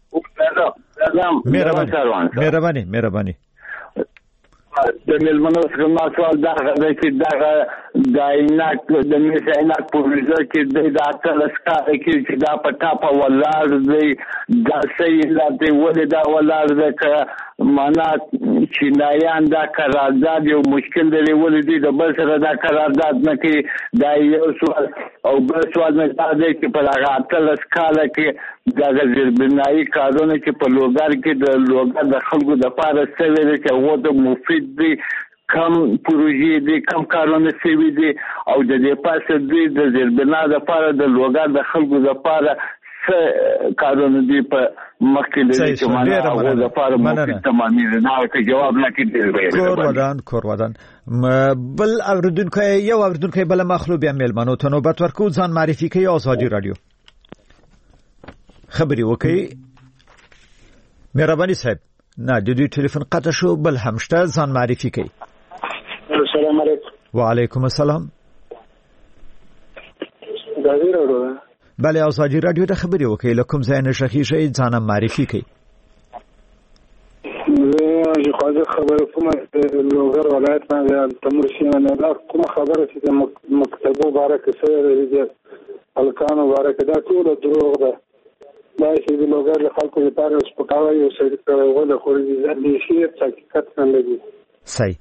مهرباني د ملمنو څخه سوال دا دی چې دا د عینک د میس عینک پروژه کې د اتل اسکار کې چې دا په ټاپه ولاړ دی دا صحیح دی ولې دا ولاړ دی که معنا چینایان دا قرارداد یو مشکل دی ولې دی د بل سره دا قرارداد نه کوي دا یو سوال او بل سوال نه دی چې په هغه اتل اسکار کې دا د زیربنایي کارونه چې په لوګر کې د لوګر د خلکو د پاره سوي دي چې هغه د مفید دي کم پروژې دي کم کارونه سوي دي او د دې پاسه دوی د زیربنا د پاره د لوګر د خلکو د پاره کارونه دي په مخکې لري چې معنا هغه د پاره مفید تمامي نه او جواب نه کیږي. کور ودان بل اوریدونکو بل مخلوق بیا ملمنو ته نوبت ورکو ځان معرفي کوي ازادي راډیو. خبري وکي مهرباني صاحب نه د دوی ټلیفون قطع شو بل همشته ځان معرفي کوي. السلام علیکم. وعلیکم السلام. ازادي راډیو بله ازادي راډیو ته خبري وکي لکم ځای نشخي شي ځان معرفي کوي. زه خو خبره کوم لوګر ولایت باندې تمر سیمه نه دا کوم خبره چې مکتبو بارک سره دي الکانو بارک دا ټول دروغ ده دا چې د لوګر خلکو لپاره سپکاوی او سړي ولا خو دې شي حقیقت نه لګي. صحیح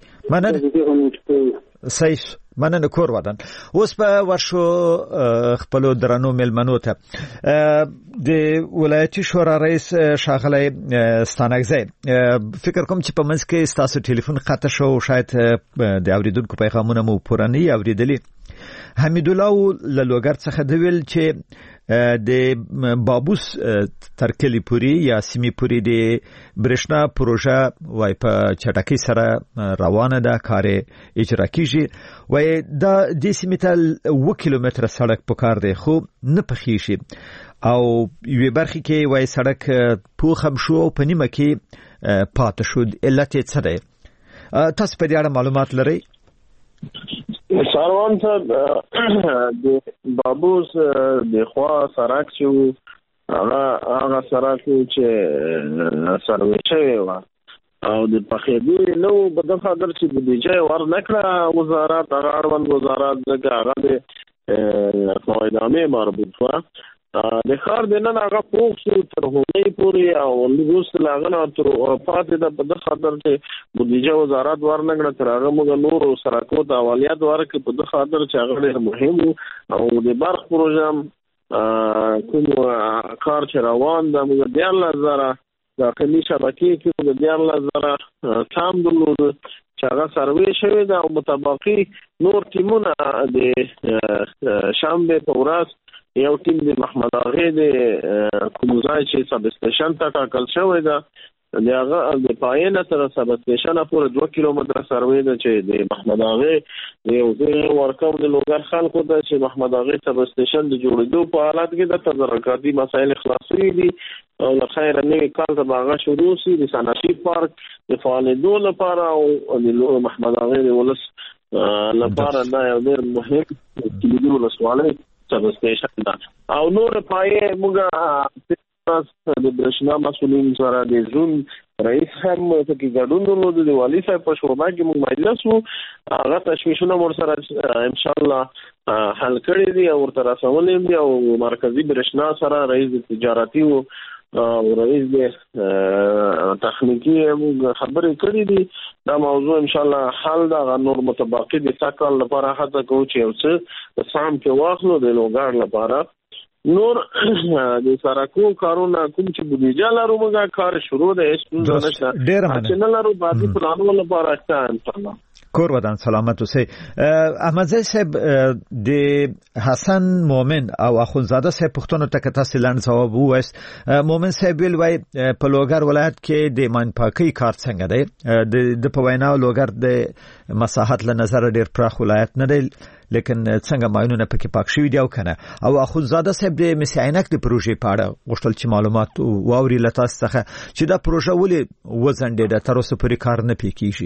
مننه کور ودان. اوس په ورشو خپل درنو ملمنو ته د ولایتي شورا رئیس شاغلی ستانکزی فکر کوم چې په منځ کې تاسو ټلیفون قطع شو شاید د اوریدونکو پیغامونه مو پوره نه اوریدلی. حمید الله له لوګر څخه د ویل چې د بابوس تر کلی پوری یا سیمې پوری د برېښنا پروژه وای په چټکۍ سره روانه ده، کار اجرا کیږي. وای دا د سیمې ته 1 کیلومتر سړک پکار دی خو نه پخېږي او یوه برخه کې وای سړک پوخم شو او په نیمه کې پاتې شو. علت یې څه دی؟ تاسو په دې اړه معلومات لرئ؟ ساروان صاحب د بابوس د خوا سړک چې هغه سړک چې سروي شوی و او د پخېدو نو په دغه خاطر چې د بجای ورنکړه وزارت هغه اړوند وزارت دغه هغه د فایدامه مربوط و د خار د نن هغه پوښ تر هغې پورې او لږ لاغنه تر پاتې د په دغه خاطر چې بودیجه وزارت ورنکړه تر هغه موږ نور سرکو د اوالیات ورکړي په دغه خاطر چې هغه ډېر مهم او د برخ پروژه کوم کار چې روان ده موږ 14,000 داخلي شبکې کې د 14,000 کام درلود چې هغه سروي شوی ده او متبقي نور ټیمونه د شنبه په ورځ یو ټیم د محمد اغه د کومځای چې سب سټیشن ته ټاکل شوی ده د هغه د پاینه تر سب سټیشن پورې 2 کیلومتر سروي ده چې د محمد اغه یو ځای ورکوم د لوګر خلکو ته چې محمد اغه سب سټیشن د جوړېدو په حالت کې د تدارکاتي مسایل خلاصوي دي او لخیر نوې کال ته باغ شروع شي د سناشي پارک د فعالیتونو لپاره او د محمد اغه د ولس لپاره دا یو ډېر مهم کلیدي ولسوالۍ سب سټیشن ده او نور پای موږ د برښنا مسولین سره د زون رئیس هم ته کې ګډون درلود د والی صاحب په شورا کې موږ مجلس وو هغه تشویشونه مور سره ان شاء الله حل کړی دي او ورته رسولې دي او مرکزی برښنا سره رئیس تجارتي او رئیس د تخنیکی خبرې کړې دي دا موضوع ان شاء الله حل دا نور متبقي د ساکل لپاره هڅه کوو چې اوس سام کې واخلو د لوګار لپاره نور د سرکو کارونه کوم چې بودیجه لرو موږ کار شروع ده هیڅ نشته چې نه لرو باندې پلانونه لپاره اخته ان شاء الله کور ودان سلامت اوسئ. احمد زئی صاحب د حسن مومن او اخونزاده صاحب پښتون ته تاسو لاند جواب وایس. مومن صاحب ویل وای په لوګر ولایت کې د مان پاکي کار څنګه دی د په وینا لوګر د مساحت له نظر ډیر پراخ ولایت نه دی لیکن څنګه ماینونه پکې پاک شوی دی او کنه او اخونزاده صاحب د مسعینک د پروژې په اړه غوښتل چې معلومات واوري لته څخه چې دا پروژه ولې وزنډه تر اوسه پورې کار نه پکېږي.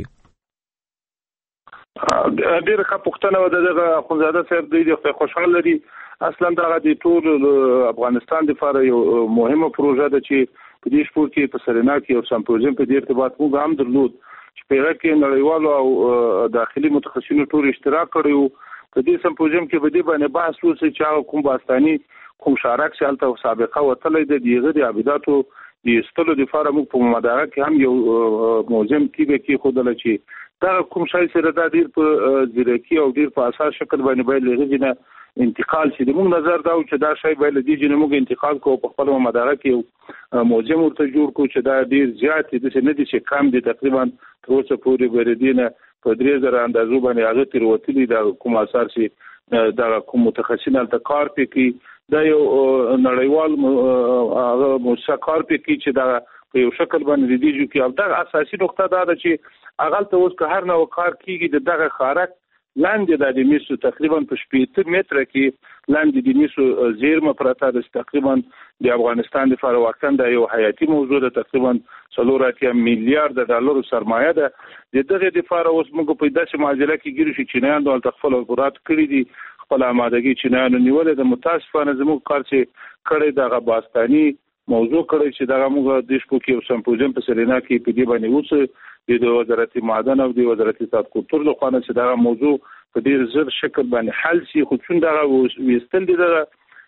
ډېر ښه پوښتنه و دغه اخونزاده صاحب د خوشاله دي اصلا دا د ټول افغانستان د لپاره یو مهمه پروژه ده چې په دې شپور کې په سرینا کې یو سمپوزیم په دې ارتباط موږ هم درلود چې په هغه کې نړیوالو او داخلي متخصصینو ټول اشتراک کړی په دې سمپوزیم کې به دې باندې بحث وشي چې کوم باستاني کوم شارک سالته سابقه وتلې د دیغه د عبادتو د استلو د لپاره موږ په مدارا کې هم یو موزیم کې خودل چې دا کوم شای سره د ډیر په ځیرکی او ډیر په اساس شکل باندې لږه نه انتقال شي د موږ نظر دا چې دا شای باید د دې موږ انتقال کوو په خپل مدارا کې موزیم ورته جوړ کو چې دا ډیر زیات دي چې نه دي چې کم دي تقریبا تر اوسه پورې بریدینه په 3000 اندازو باندې هغه تر وتلی دا کوم اثر شي دا کوم متخصصین ته کار پکې دا یو نړیوال هغه مشکل پکې چې دا په یو شکل باندې د دې کې او دا اساسي نقطه دا ده چې اغل ته اوس که هر نو کار کیږي دغه خارک لاندې د میسو تقریبا په 70 متره کې لاندې د میسو زیرمه پراته ده تقریبا د افغانستان لپاره واقعا د یو حیاتي موضوع ده تقریبا 3 میلیارډ ډالر سرمایه ده دغه لپاره اوس موږ په داسې معادله کې ګیرو چې چینایان د خپل قدرت کړی دي خپل آمادګي چینایانو نیولې د متاسفانه زموږ کار چې کړی دغه باستاني موضوع کړی چې دغه موږ د شپو کې سمپوزیم په سرینا کې په دې باندې وڅ د وزارت معدن او د وزارت اقتصاد کلتور له خوا چې دغه موضوع په ډیر زر شکل باندې حل شي خو څنګه دغه وستل دي دغه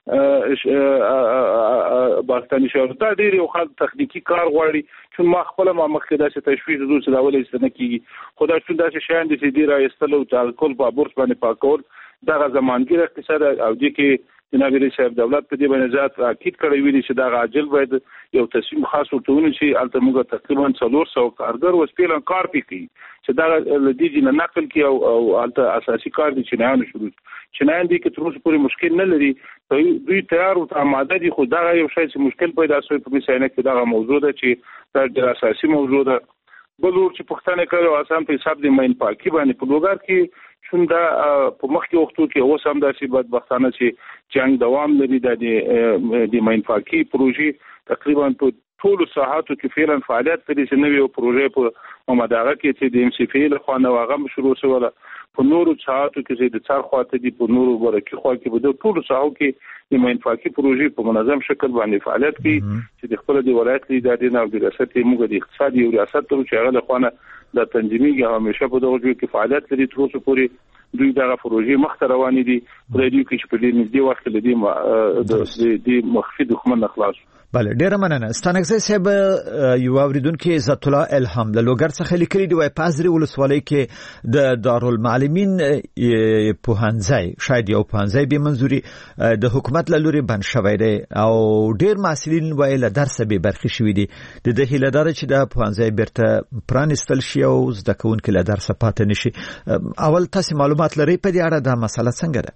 باستاني شورتا ډیر یو خاص تخنیکی کار غواړي چې ما خپل ما مخکې داسې تشویق دوی چې دا ولې ستنه کیږي خدای څنګه داسې شیان دي چې ډیر ایستلو تعقل په بورس باندې پاکول دغه زمانګیر اقتصاد او د کې جناب رئیس صاحب دولت په دې باندې ذات اکید کړی ویلي چې دا عاجل باید یو تصمیم خاص ورته شي. البته موږ تقریبا 400 کارګر وسپیلن کار پکې چې دا لدی نه نقل کی او البته اساسي کار دي چې نه شروع چنان دي کې تر اوسه پورې مشکل نه لري. دوی تیار او آماده دي، خو دا یو شی چې مشکل پیدا شوی په مثال کې دا موضوع ده چې دا اساسي موضوع ده. بل ور چې پښتنه کړو اسان په حساب د مین پاکي باندې په لوګر کې شوندا په مخکې وختو کې اوس هم داسې بدبختانه چې جنگ دوام لري د مین پاکي پروژې تقریبا په ټول ساحاتو کې فعلا فعالیت لري چې نوې پروژې په مداغه کې چې د ام سی فی له خوا نوغه شروع شوه په نورو ساحاتو کې چې د څار خواته دي په نورو برکې خوا کې په ټول ساحو کې د مین پاکي پروژې په منظم شکل باندې فعالیت کوي چې د خپل د ولایت لیداري نه او د ریاست موږ د اقتصادي او ریاست ته چې هغه له خوا د تنظیمي همیشه په دغه ځای کې فعالیت لري تر اوسه پورې دوی دغه پروژې مخ ته روانې دي په دې کې چې په دې نږدې وخت کې د مخفي دښمن خلاص. بله ډیره مننه. ستانکزی صاحب یو اوریدونکو عزت الله الهام له لوګر څخه لیکلي دی وای پازري ولسوالۍ کې د دارالمعلمین پوهنځي شاید یو پوهنځي به منځوري د حکومت له لوري بند شوی دی او ډیر محصلین وای له درس به برخې شوی دي. د هیله دار چې د پوهنځي برته پرانستل شي او زده کوونکو له درس پاتې نشي. اول تاسو معلومات لرئ په دې اړه دا مسله څنګه ده؟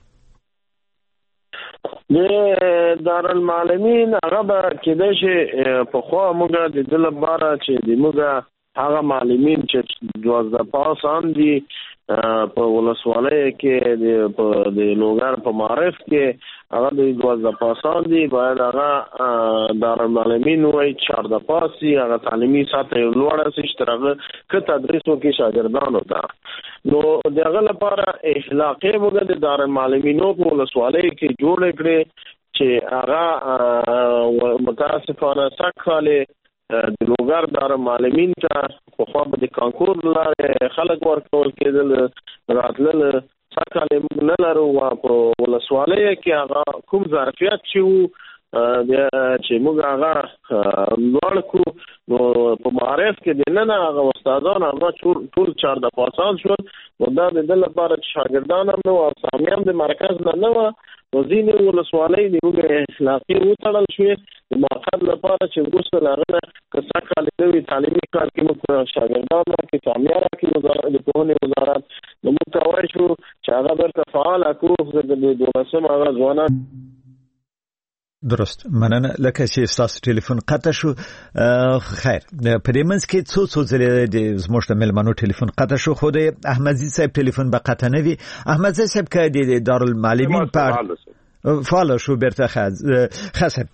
د دارالمعلمین هغه به کېدای شي په خوا موږ د دې لپاره چې د موږ هغه معلمین چې 12 پاس هم دي په ولسوالۍ کې د لوګر په معرف کې هغه د 12 پاسان دي باید هغه دارالمعلمین وای 14 پاسي هغه تعلیمي سطح لوړه شي چې هغه ک تدریس وکړي شاګردانو ته. نو دغه لپاره اخلاقي موږ د دارالمعلمینو په ولسوالۍ کې جوړ کړی چې هغه متاسفانه سکهاله د لوګر دارالمعلمین ته په خوا د کانکور لاره خلک ورکول کېدل راتلل سکهاله نه لرو په ولسوالۍ کې هغه کوم ظرفیت چې موږ هغه لوړ کو نو په معرف کې د نه هغه استادان هغه ټول 14 پاسان شول. نو دا د دې لپاره چې شاګردان هم نو اسامیان د مرکز نه و وزین ولسوالۍ نیوګه اخلاقی وټړل شوې د ماقصد لپاره چې وګورئ هغه کسا کالي تعلیمي کار کې موږ شاګردان کې تعمیره کې وزارت د پوهنې وزارت نو موږ توای شو چې هغه برته فعال اکو د دولسم هغه ځوانان. درست مننه. لکه چې تاسو ټلیفون قطع شو خیر په دې منځ کې څو ځله د زموږ د ملمنو ټلیفون قطع شو خو د احمدزي صاحب ټلیفون به قطع نه وي. احمدزي صاحب کې د دارالمعلمین په فعال شو برته خاصه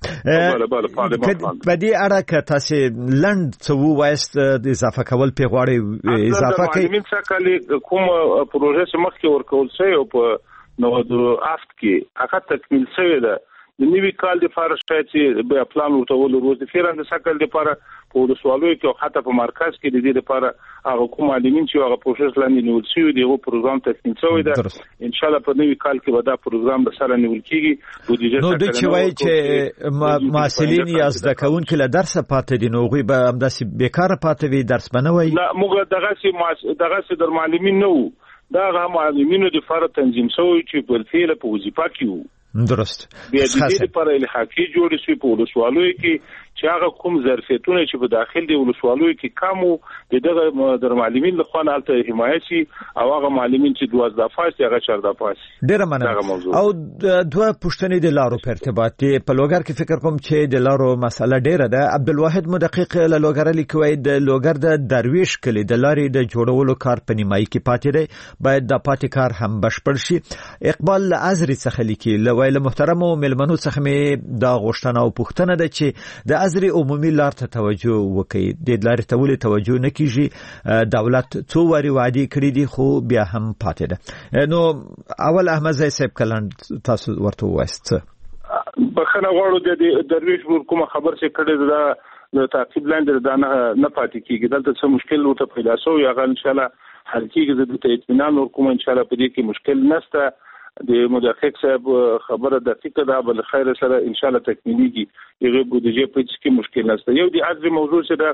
په دې اړه که تاسو لند څو وایست د اضافه کول پیغواړي اضافه کوي معلمین څخه کوم پروژه سمخ کې ورکول شي او په نو د افت کې هغه تکمیل شوی ده. د نیوی کال د فارشته چې به پلان ورته روز د فیران د سکل د لپاره په ولسوالۍ کې او حتی په مرکز کې د دې لپاره هغه کوم معلمین چې هغه پروسس لاندې نیول شوی دی او پروګرام تکمیل شوی دی. ان شاء الله په نیوی کال کې به دا پروګرام به سره نیول کیږي. بودیجه نو د چې وایي چې معلمین یا زده کوونکو له درس پاتې دي نو غوي به همداسې بیکاره پاتې وي درس بنوي. نه موږ دغه در معلمین نو دا هغه معلمینو د فرض تنظیم شوی چې په فعل په وظیفه کې وو. درست. بیا د دې لپاره الحاقي جوړ شي په ولسوالۍ کې چې هغه کوم ظرفیتونه چې په داخل دی ولسوالۍ کې کمو دغه در معلمین له خوا نه حمایت شي او هغه معلمین چې 12 پاس هغه 14 پاس. ډیره مننه. او دوه پښتنې د لارو په ارتباط په لوګر کې فکر کوم چې د لارو مسله ډیره ده. عبدالواحد مدقق له لوګر لیکوي د لوګر د درویش کلی د لارې د جوړولو کار په نیمایي کې پاتې دی باید د پاتې کار هم بشپړ شي. اقبال ازری څخه لیکي ویل محترم ملمنو څخه مې دا غوښتنه او پوښتنه ده چې د ازري عمومي لار ته توجه وکړي. د لارې ته ولې توجه نه کیږي؟ دولت څو واری وعده کړې دي خو بیا هم پاتې ده. نو اول احمد زئی صاحب کلان تاسو ورته وایست بخنه غواړو د درویش کومه خبر چې کړي دا د تعقیب لاندې دا نه پاتې کیږي. دلته څه مشکل ورته پیدا شو یا ان شاء الله حل کیږي. د اطمینان ورکوم ان شاء الله په دې کې مشکل نشته. د مدقق صاحب خبره دقیقه ده بل خیر سره ان شاء الله تکمیلیږي. یغه بودیجه په هیڅ کې مشکل نشته. یو د ازري موضوع چې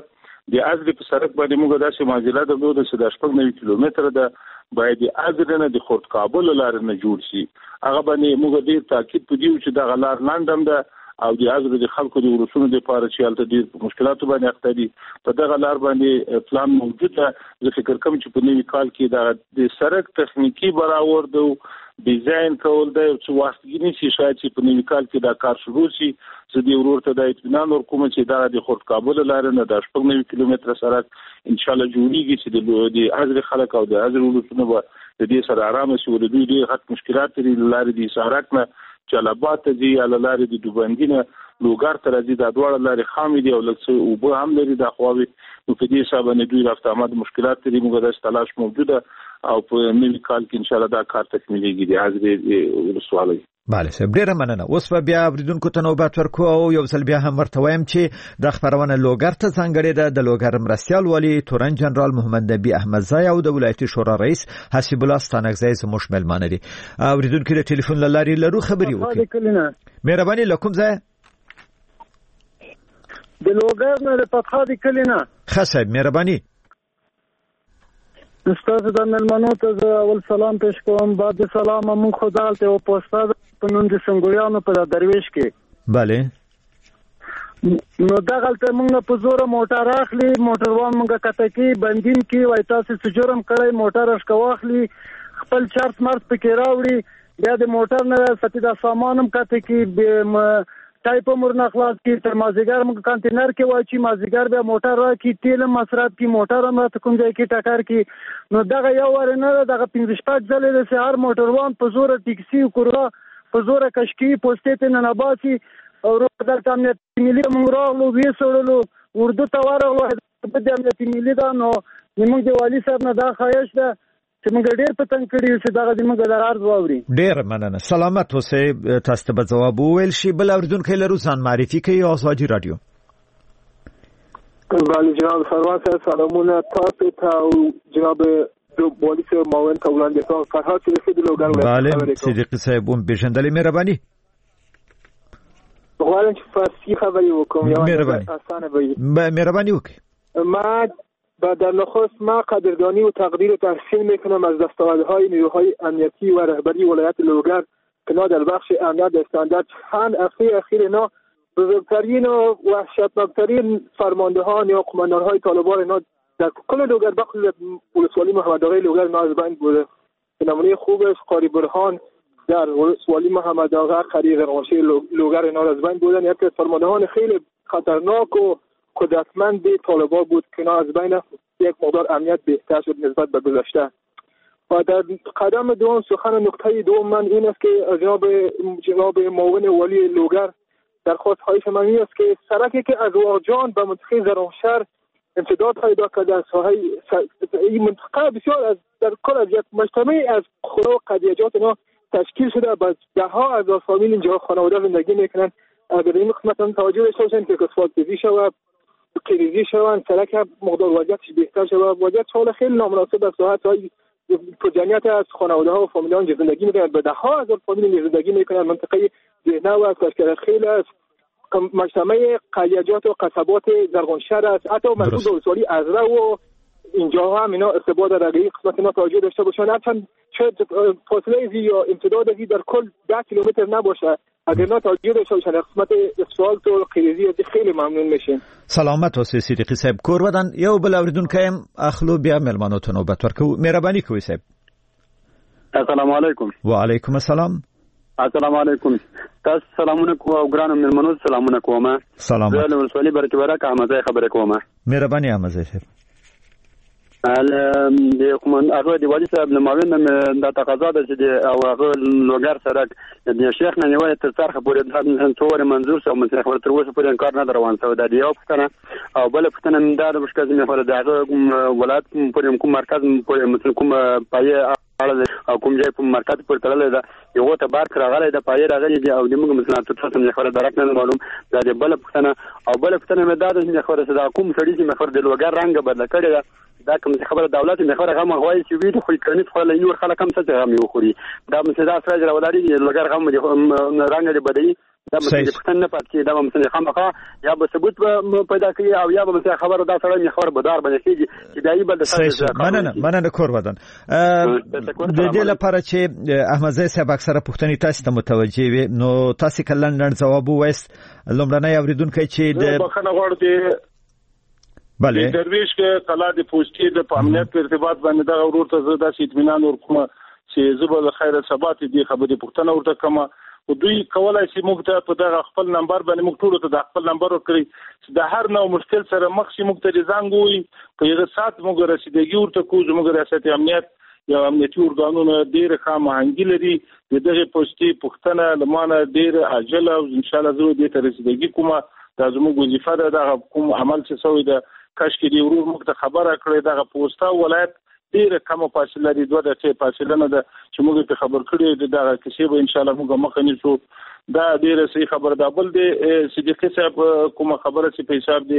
د ازرې په سرک باندې موږ داسې معضله درلوده چې د 9 کیلومتره ده باید د ازرې نه د خورد کابل لار نه جوړ شي. هغه باندې موږ ډیر تاکید پدیو چې د غلار لاندم ده او د ازرې د خلکو د ورسونو د پاره چې الته ډیر مشکلاتو باندې اخته دي. په دغه لار باندې پلان موجود ده. زه فکر کوم چې په نوي کال کې د سرک تخنیکی برابر دو ډیزاین کول د څو وختګینی شي شاید چې په نوي کال کې دا کار شروع شي. زه د ورور ته د اطمینان ورکوم چې دا د خورد کابل لار نه د 9 کیلومتره سرک ان شاء الله جوړیږي چې د ازرې خلک او د ازرې ورسونه به د دې سره آرام شي. ور دوی ډیر حق مشکلات لري لارې د سرک نه چلابات دي یا لارې د دوبندینه لوګار تر دې د دوړ لارې خامې دي او لکه او به هم لري د خواوي نو په دې حساب نه دوی رافت آمد مشکلات لري. موږ د تلاش موجوده او په نوي کال کې ان شاء الله دا کار تکمیلېږي د ازرې ورسوالۍ. بله صاحب ډیره مننه. اوس به بیا اوریدونکو ته نوبت ورکو او یو ځل بیا هم ورته وایم چې د خبرونه لوګر ته ځانګړې ده. د لوګر مرستیال والی تورن جنرال محمد نبی احمدزی او د ولایتي شورا رئیس حسیب الله ستانکزی زموږ ملمانه دي. اوریدونکو د ټلیفون له لارې لرو خبري وکړي. مهرباني لکم ځای د لوګر نه د فتح د کلینا ښه صاحب مهرباني. استاد د ملمنو ته اول سلام پېښ کوم. بعد سلام مون خدالته او پوسټاد په نوم د سنگوریانو په درویش کې. bale نو دا غلطه مونږ په زوره موټر اخلي موټروان مونږه کته کې بندین کې وای تاسو سجورم کړی موټر اش کوخلی خپل چارت مارت پکې راوړي بیا د موټر نه ستې د سامانم کته کې ټایپ مرنه خلاص کی تر مازیګر موږ کانټینر کې وای چې مازیګر به موټر را کی تیل مصرف کی موټر هم ته کوم ځای کې ټکر کی نو دغه یو ورنه دغه 15 ځلې د سهار موټروان په زور ټیکسي کورا په زور کشکی پوسټې ته نه باسي او دلته امنیت ملي موږ راغلو وې سړلو اردو ته ورغلو په دې امنیت ملي دا نو موږ د والی صاحب نه دا خواهش ده چې موږ ډېر پتنګ کړی چې دا غوډه موږ د عرض واوري. ډېر مننه. سلامت اوسئ. تاسو ته جواب وویل شي. بل اوریدونکو لرو ځان معرفي کوي او ازادي رادیو. بله جناب سروان صاحب سلامونه تاسو ته جناب پولیس معاون ته وړاندې کوم. فرهاد صدیقی د لوګر ولایت. بله صدیقی صاحب هم پیژندل. مهرباني. غواړم چې فارسی خبرې وکړم. مهرباني. اسانه وي. مهرباني وکړئ. ما در نخست ما قدردانی و تقدیر و تحسین میکنم از دستاوردهای نیروهای امنیتی و رهبری ولایت لوگر که اینا در بخش امنیت استاندارد چند هفته اخیر اینا بزرگترین و وحشتناکترین فرماندهان یا قماندانهای طالبان اینا در کل لوگر بخش ولسوالی محمد آقای لوگر اینا از بین بوده. نمونه خوبش قاری برهان در ولسوالی محمد آقا قری غرغاشی لوگر اینا از بین بودن. یکی از فرماندهان خیلی خطرناک و قدرتمند طالبان بود که اینا از بین یک مقدار امنیت بهتر شد نسبت به گذشته. و در قدم دوم سخن نکته دوم من این است که جناب معاون والی لوگر درخواست هایش من این است که سرکی که از واجان به منطقه زرانشهر امتداد پیدا کرده در ساحه این منطقه بسیار از در کل از یک مجتمع از خورا و قضیجات اینا تشکیل شده. با ده ها از فامیل اینجا خانواده زندگی میکنن. اگر این قسمت توجه داشته باشن که اسفالت‌ریزی شود قریزی شوند سرک مقدار وضعیتش بهتر شود. وضعیت حال خیلی نامناسب در ساحت‌های جمعیت از خانواده‌ها و فامیلان زندگی می‌کنند. به ده‌ها از فامیل زندگی می‌کنند. منطقه ذهنه و کشکر خیلی از مجتمع قلیجات و قصبات زرغانشهر است. حتی مربوط به ولسوالی ازره و اینجا هم اینا ارتباط رقیق قسمت اینا توجه داشته باشند. هرچند شاید فاصله زی یا امتداد زی در کل 10 کیلومتر نباشه. اگر نه توجه داشته باشند قسمت اسفالت و قریزی خیلی ممنون میشیم. سلامت اوسئ صدیقی صاحب. کور ودان یو بل اوریدونکو هم اخلو بیا ملمنو ته نوبت ورکو. مهرباني کوئ صاحب. السلام علیکم. وعلیکم السلام. السلام علیکم. تاسو سلامونه کوم او ګرانو ملمنو سلامونه کوم. سلام. زه له ولسوالۍ برکت احمدزی خبرې کوم. مهرباني احمدزی صاحب. د کومن هغه دی والی صاحب له معاون د تقاضا ده چې او هغه لوګر سرک د شیخ نه نیولې تر څرخه پورې د څور منظور سو مې خبر تر اوسه پورې کار نه روان سو د یو پښتنه او بل پښتنه د مشکل مې خبره دغه ولایت پورې کوم مرکز پورې مثلا کوم پایه او کوم ځای په مرکز پورې تړلې ده یو ته بار راغلی د پایه راغلی دی او د موږ مثلا تاسو مې خبره درک نه معلوم د بل پښتنه او بل پښتنه مې دا د خبره صدا کوم سړي چې مخور د لوګر رنگ بدل کړی ده دا کوم خبره دولت مې خبره غو غوي چې وی د خو کني خو له نور خلک هم څه غو خوري دا مې صدا سره ولادي لوګر غو رنگ دی بدلی دا به پښتنه نه پاتې دا به مثلا خامخا یا به ثبوت پیدا کوي او یا به مثلا خبره دا سره خبر بدار باندې کیږي چې دایي بل د مننه کور ودان د دې لپاره چې احمد زئی صاحب اکثره پښتني تاسو ته متوجي وي نو تاسو کله نن جواب وایست لومړنی اوریدونکو چې د بخنه غوړ بله درویش کې کلا د پوسټي د امنیت په ارتباط باندې دا ورور ته زړه د اطمینان ورکوم چې زبر خیر ثبات دي خبرې پښتنه ورته کوم او دوی کولای شي موږ ته په دغه خپل نمبر باندې موږ ټول ته د خپل نمبر ورکړي چې د هر نوع مشکل سره مخ شي موږ ته ځانګ وي په یوه سات موږ رسیدګي ورته کوو موږ ریاست امنیت یا امنیتي ارګانونو ډېر خامهنګي لري دغه پوسټي پښتنه لمانه ډېر عاجل او ان شاء الله زه دې ته رسیدګي کوم دا زموږ وظیفه ده د کوم عمل چې سوی ده کاشکې دی ورور موږ ته خبره کړې دغه پوسټا ولایت ډیره کم فاصله لري 2 دقیقې فاصله نه ده چې موږ ته خبر کړی دغه کیسه به ان شاء الله موږ مخ نیسو دا ډیره صحیح خبره ده بل دی صدیقي صاحب کومه خبره چې په حساب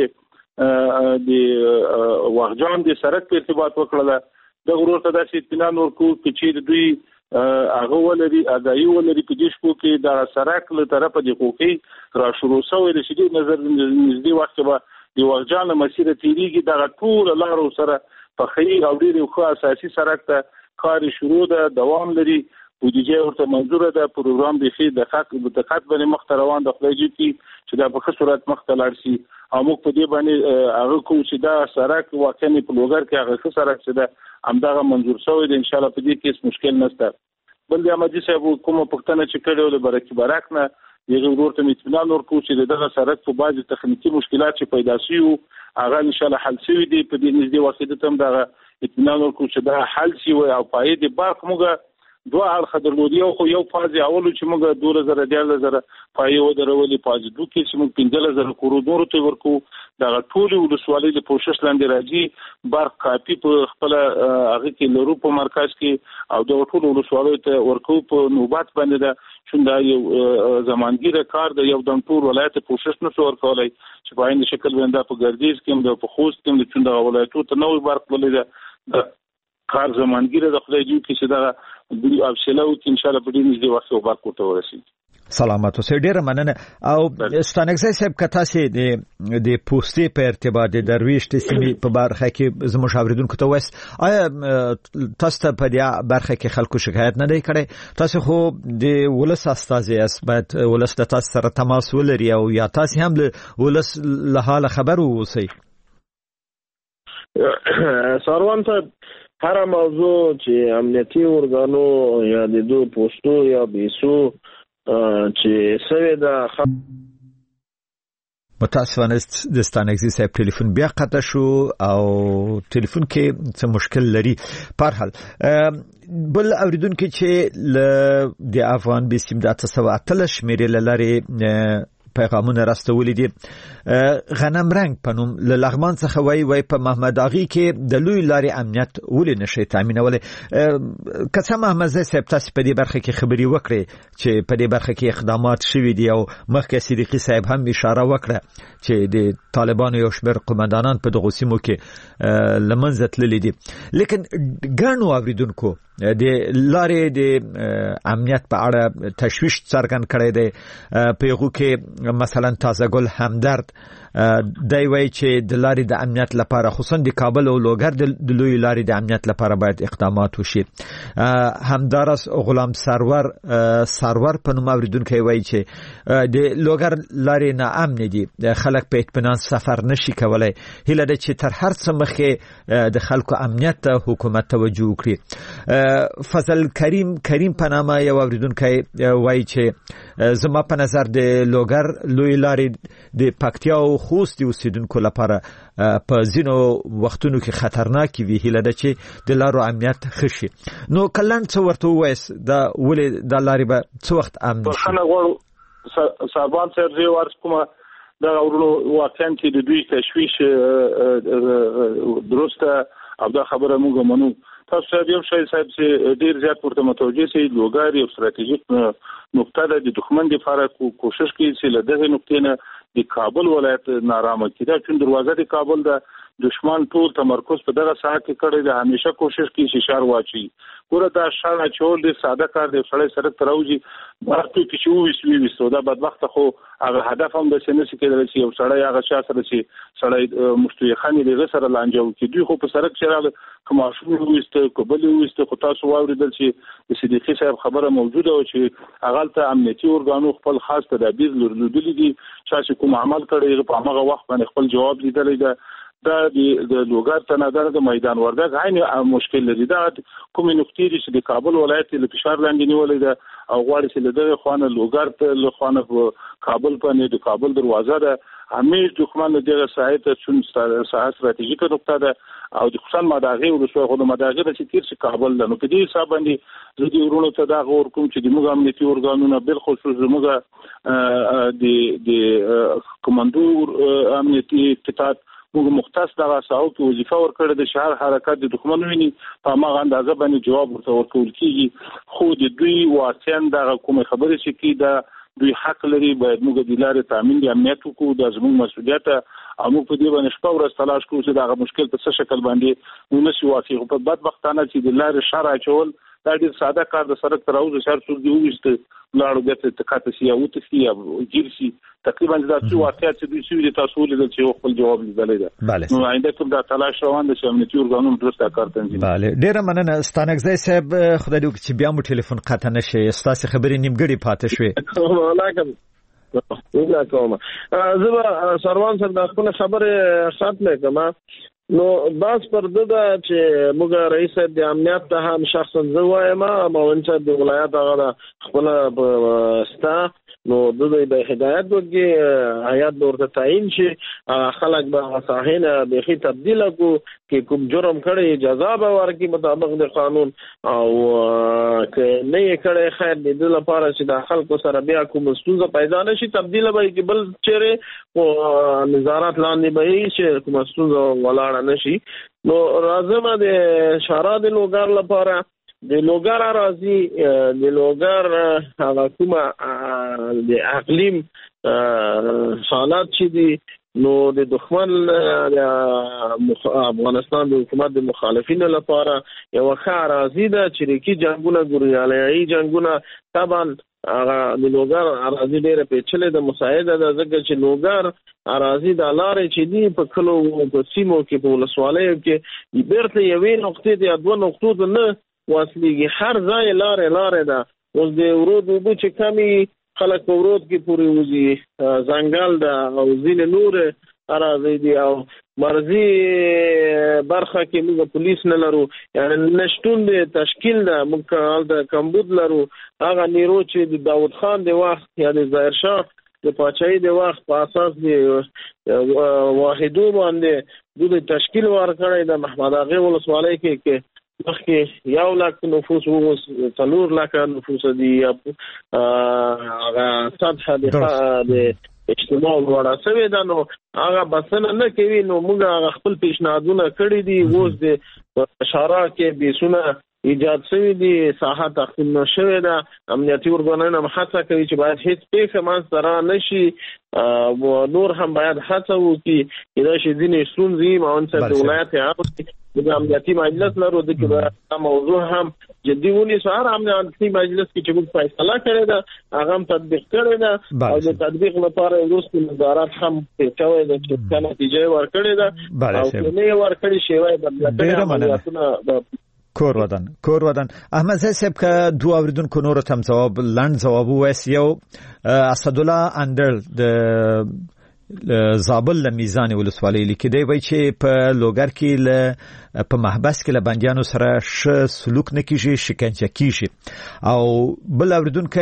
دی وغجان دی سرک په ارتباط وکړه د ورور ته د اطمینان ورکو چې دوی هغه ولري ادایي ولري په دې شپو کې د سرک له طرفه د حقوقي را شروع شوی د شدید نظر نږدې وخت به د وغجان مسیره تیریږي د ټول لارو سره په خیر او ډیر خو اساسي سرک ته کار شروع ده دوام لري بودیجه ورته منظور ده پروګرام د خې د خط باندې مخ روان د خپل جی چې دا په ښه صورت مخ ته لاړ شي او موږ په دې باندې هغه کوم چې دا سرک واقعي په لوګر کې هغه سرک چې ده همدغه منظور شوی دی ان شاء الله په دې کې مشکل نشته بل د احمدي صاحب کومه پښتنه چې کړو له برکت نه یغه ورور ته اطمینان ورکو چې دغه سرک په بعضي تخنیکی مشکلات چې پیدا شي هغه ان شاء الله حل شي دي په دې نږدې وخت ته هم دغه اطمینان ورکو چې دا حل شي او پای دې باق موږ دوه اړخ درلودي او یو فاز اولو چې موږ 2000 پای و درولې فاز دوه کې چې موږ 15000 کوریدور ته ورکو دا ټول ولسوالۍ د پوښښ لاندې راځي برق کافي په خپل هغه کې لرو په مرکز کې او د ټول ولسوالۍ ته ورکو په نوبات باندې دا څنګه یو زمانګیره کار د یو دم ټول ولایت پوښښ نه څور کولای چې په عین شکل باندې په ګردیز کې د خوست کې د څنګه ولایتو ته نوې برق ولې کار زمانګیره د خدای دی چې دا د افسلو چې ان شاء الله په دې نږدې وخت او برق ورته ورسیږي سلامات اوسئ ډیره مننه او ستانګزی صاحب کته سي د پوسټي په ارتباط د درویش د سیمې په برخه کې زموږ اوریدونکو ته وس آیا تاسو ته په دې برخه کې خلکو شکایت نه دی کړی تاسو خو د ولس استازي اسبت ولس د تاسو سره تماس ولري او یا تاسو هم ولس له حال خبر اوسئ سروان صاحب هر موضوع چې امنیتي ورګانو یا د دوه پوسټو یا بیسو چې سوي دا متاسفانه د ستانګزي صاحب ټلیفون بیا قطع شو او ټلیفون کې څه مشکل لري په هر حال بل اوریدونکو چې د افغان بیسیم د 808 شمیرې لاري پیغامونه راستولې دي غنم رنگ پنوم له لغمان څخه وای په محمد اغي کې د لوی لارې امنیت ولې نشي تامینولې کڅه محمد زئی صاحب تاسو په دې برخه کې خبري وکړي چې په دې برخه کې اقدامات شوي دي او مخکې صدیقي صاحب هم اشاره وکړه چې د طالبانو یو شمېر قومندانان په دغه سیمو کې لمنځه تللي دي لیکن ګڼو اوریدونکو د لارې د امنیت په اړه تشویش څرګند کړی دی په یغو کې مثلا تازه ګل همدرد دی وایي چې د لارې د امنیت لپاره خصوصا د کابل او لوګر د لوی لارې د امنیت لپاره باید اقدامات وشي همدارس غلام سرور په نوم اوریدونکو وایي چې د لوګر لارې نه امن دي خلک په اطمینان سفر نشي کولای هله د چې تر هر څه مخه د خلکو امنیت ته حکومت توجه وکړي فضل کریم په نامه یو اوریدونکو وایي چې زما په نظر د لوګر لوی لارې د پکتیا او خوست اوسیدونکو لپاره په ځینو وختونو کې خطرناک وي هله د چې د لارو امنیت خشي نو کلن څو ورته وایس دا ولې د لارې به څو وخت امن شي خنه غوړ سربان سرجی ورس کومه دا ورونو واقعا چې د دوی تشویش درسته او دا خبره موږ منو تاسو یو شی صاحب چې ډیر زیات ورته متوجه سي لوګر یو ستراتیژیک نقطه ده د دښمن لپاره کوشش کوي چې له دغه نقطې نه د کابل ولایت نارامه کړي چې دروازه د کابل ده دشمن ټول تمرکز په دغه ساحه کې کړی دی. همیشه کوشش کوي چې شر واچي. ګوره دا شر اچول دی ساده کار دی. سړی سره تروږي وخت کې چې ویستو دا بدبخت خو هغه هدف هم د سینې کېدل چې یو سړی هغه شا سره چې سړی مستویخانی دغه سره لانجو کې دوی خو په سرک چې راغله کوماشو ویسته کوبل ویسته خو تاسو واوریدل چې د صدیقي صاحب خبره موجوده او چې هغه ته امنیتي ارګانو خپل خاص تدابیر لرلودلي دي چې کوم عمل کړی په هغه وخت باندې خپل جواب لیدلی ده. دا د لوګر تنادر د میدان وردګ عین مشکل لري. دا کومې نقطې دي چې د کابل ولایت له فشار لاندې نیولې ده او غواړي چې له دغه خوانه لوګر ته له خوانه کابل باندې د کابل دروازه ده. همیش دښمن دغه ساحه ته چون ساحه ستراتیژیکه نقطه ده او د خصوصا مداغي ولسوالۍ خو د مداغي چې تیر شي کابل ده. نو په دې حساب باندې زه دې ورونو ته دا غوړ کوم چې د موږ امنیتي ارګانونو بل خصوص موږ د کمانډو امنیتي اقتدار موږ مختص دغه ساحو کې وظیفه ورکړه د شهر حرکت د دښمن ویني په هغه اندازه باندې جواب ورته ورکول کیږي. خو د دوی واقعا دغه کومه خبره چې کی دا دوی حق لري باید موږ د لارې تامین د امنیت وکړو. د زموږ مسؤلیت او موږ په دې باندې شپه ورځ تلاش کوو چې دغه مشکل په څه شکل باندې ونشي واقع. په بدبختانه چې د لارې شر اچول دا ډیر ساده کار د سرک تر اوسه شر څو دی وست لاړو د تکاته سی او تسی او جیرسی تقریبا دا څو واقعیت چې دوی سوي تاسو لیدل چې خپل جواب لیدل دي. نو آینده کوم دا تلاش روان دي چې امنیتي ارګانونو درسته کار تنظیم. بله ډیر مننه ستانکزی صاحب. خدای دې چې بیا مو ټلیفون قطع نشي. ستاسو خبرې نیمګړې پاتې شوې. وعلیکم السلام. زه سروان سره د خپل خبره ختمه کوم. نو باز پر دغه چې موږ رئیس د امنیت ته هم شخصا زه وایم معاون صاحب د ولایت هغه خپل ستا نو د هدایت ورګي هيئت ورته تعین شي خلک به صحیح به خي تبديل کو کې کوم جرم کړي جزا به ورکړي مطابق د قانون او که نه کړي خیر د لپاره چې د خلکو سره بیا کوم ستونزه پیدا نشي تبديل به کې بل چیرې او نظارت لاندې به شي کوم ستونزه ولاړ نشي. نو راځم د شارع د لوګر لپاره د لوګر راځي د لوګر هغه کومه د اقلیم حالات چې دي نو د دښمن افغانستان د حکومت د مخالفینو لپاره یو ښه راځي ده چې کی جنگونه ګوریالایي جنگونه طبعا هغه د لوګر راځي ډېر پیچلې د مساعده ده ځکه چې لوګر راځي د لارې چې دی په کلو په سیمو کې په ولسوالیو کې بیرته یوې نقطې د دوه نقطو ته نه واسلیږي هر ځای لارې ده. اوس د ورود وبو چې کمی خلک په ورود کې پوری وځي ځنګل ده او ځینې نور راځي دي او مرزي برخه کې موږ پولیس نه لرو یعنی نشټون د تشکیل ده موږ د کمبود لرو هغه نیرو چې د داود خان د وخت یا د ظاهر شاه د پاچاهي د وخت په اساس د واحدو باندې د تشکیل ورکړی د محمد اغا ولسوالۍ کې مخکې 1 لک نفوس وو 3 لک نفوس دي هغه سطح د اجتماع وړه سوي ده. نو هغه بسنه نه کوي. نو موږ هغه خپل پیشنهادونه کړی دي. اوس د شارع کې بیسونه ایجاد شوی دي ساحه تقسیم نشوي ده. امنیتي ارګانونه هڅه کوي چې باید هیڅ پیښه منځته را نشي او نور هم باید هڅه وکړي دا شي ځینې ستونزې معاون صاحب د ولایت هغه د امنیتي مجلس لرو د کې موضوع هم جدي ونی سهار امنیتي مجلس کې چې موږ فیصله کړې ده هغه هم تطبیق کړې ده او د تطبیق لپاره وروسته نظارت هم کوي د چې نتیجه ورکړې ده او نه ورکړې شی وای کور ودان احمد صاحب که دو اوریدونکو نور تم جواب لاند جواب وسیو اسدالله اندر د زابل لمیزان ولسوالۍ لیکي دی وای چې په لوګر کې په محبس کې لبندیانو سره ش سلوک نه کیږي شکنجه کیږي او بل اوریدونکو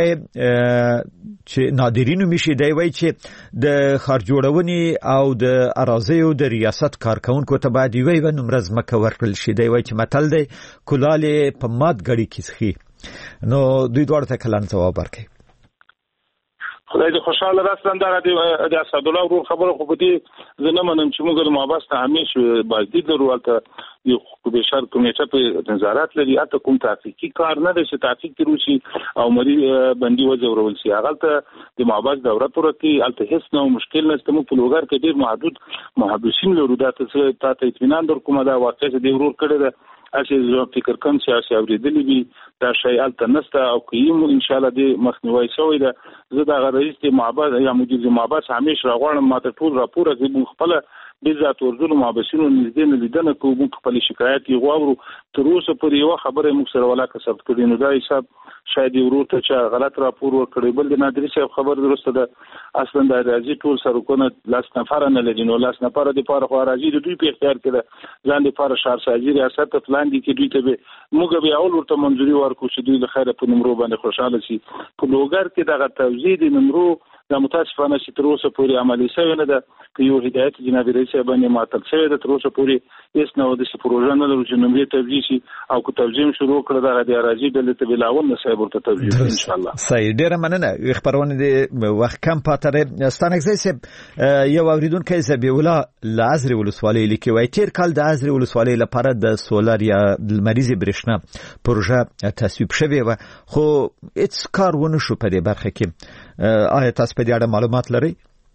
چې نادرینو میشي دی وای چې د خار جوړونې او د اراضیو د ریاست کارکونکو ته باید وی و نمرز مکه ورکړل شي دی وای چې متل دی کلاله په مات غړي کیږي. نو دوی دوړ ته کلان جواب ورکړي. خدای دې خوشاله راستند د اسد الله ورور خبره خو په دې زنه منم چې موږ د محبس ته همیشه باید درولته یو بشر کمیټه په نظارت لري اته کوم تحقیقي کار نه دی چې تحقیق کیږي او مری بندي وځورول شي هغه ته د محبس دوره پوره کی الته هیڅ نو مشکل نشته مو په لوګر کې ډیر محدود محبسین لرو دا ته اطمینان در کومه دا واقع دې ورور کړی ده اسی زه فکر کوم چې اوریدلی وي دا شی الته نسته او کیم ان شاء الله د مخنیوي شوی ده زه دا رئیس د محبس یا مدیر محبس همیشه راغړم ماته ټول راپور کې خپل بذات ورزلو محبسینو نږدې نه لیدنه کوم خپل شکایت یې غواړو تر اوسه پورې یو خبره موږ سره ولا کسب کړی نو دا حساب شاید ورور ته چې غلط راپور ورکړي بل د نادری صاحب خبر درسته ده اصلا د راځي ټول سرکونه لاس نفر نه لري نو لاس نفر د پاره خو راځي د دوی په اختیار کې ده ځان د پاره شهر سازي ریاست پلان دي کې دوی ته موږ به اول ورته منځوري ورکو چې دوی له خیره په نمرو باندې خوشاله شي په لوګر کې دغه توزیع د نمرو دا متاسفانه چې تر اوسه پورې عملي شوی نه ده که یو هدایت جناب رئیس باندې معطل شوی ده تر اوسه پورې هیڅ نو د پروژه نه لري چې نمرې توزیع شي او که توزیع شروع کړه دا د راځي د بلاول نه صاحب ورته توزیع ان شاء الله صحیح ډیره مننه خبرونه د وخت کم پاتره ستانګزي صاحب یو اوریدونکو زبیولا لازري ولسوالۍ لیکي وای تیر کال د ازري ولسوالۍ لپاره د سولر یا لمریزي برېښنا پروژه تصویب شوی و خو هیڅ کار ونه شو په دې برخه کې آیا تاسو په دې اړه معلومات لرئ؟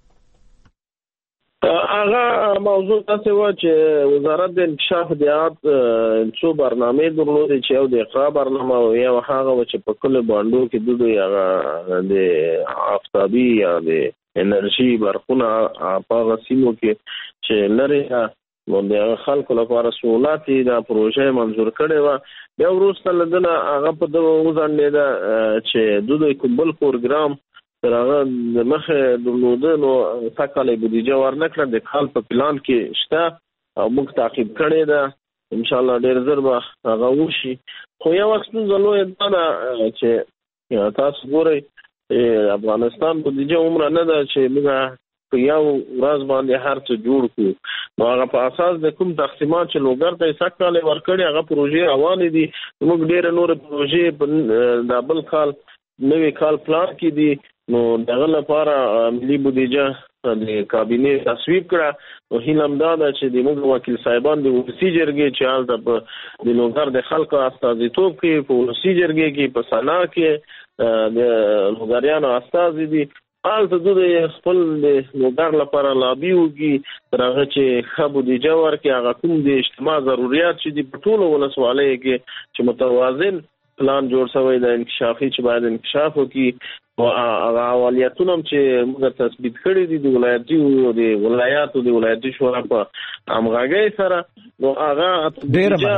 هغه موضوع تاسو و چې وزارت د انکشاف دیات څو برنامه درلودي چې یو د اقرا برنامه او یو هغه چې په کله باندې کې دوی هغه د آفتابي یا د انرژي برخونه په غسیمو کې چې لري نو د خلکو لپاره سہولت دا پروژه منظور کړي و بیا وروسته لدنه هغه په دغه وزن ده چې دوی کوم بل پروګرام تر هغه د مخه درلودنو تکاله بودیجه ورنکړه د کال په پلان کې شته او موږ تعقیب کړی ده ان شاء الله ډیر زر به هغه وشي خو یو وخت زلوې دا چې تاسو ګورئ افغانستان بودیجه عمره نه ده چې موږ یو ورځ باندې هر څه جوړ کړو نو هغه په اساس د کوم تقسیمات چې لوګر ته سکاله ورکړي هغه پروژې روان دي موږ ډیر نور پروژې د بل کال نوې کال پلان کې دي نو دغه لپاره ملي بودیجه د کابینه تصویب کړه نو هیلم دا ده چې د موږ وکیل صاحبان د ولسی جرګې چې حالت د لوګر د خلکو استازیتوب کې په ولسی جرګې کې په سنا کې د لوګریانو استازي دي حالت دوی خپل د لوګر لپاره لابي وږي ترغه چې ښه بودیجه ورکړي هغه کوم د اجتماع ضرورت چې د ټولو ولسوالۍ کې چې متوازن پلان جوړ شوی د انکشافي چې باید انکشاف وکړي او هغه اولویتونه چې موږ تثبیت کړی دي د ولایاتو د ولایتي شورا په همغږۍ سره نو هغه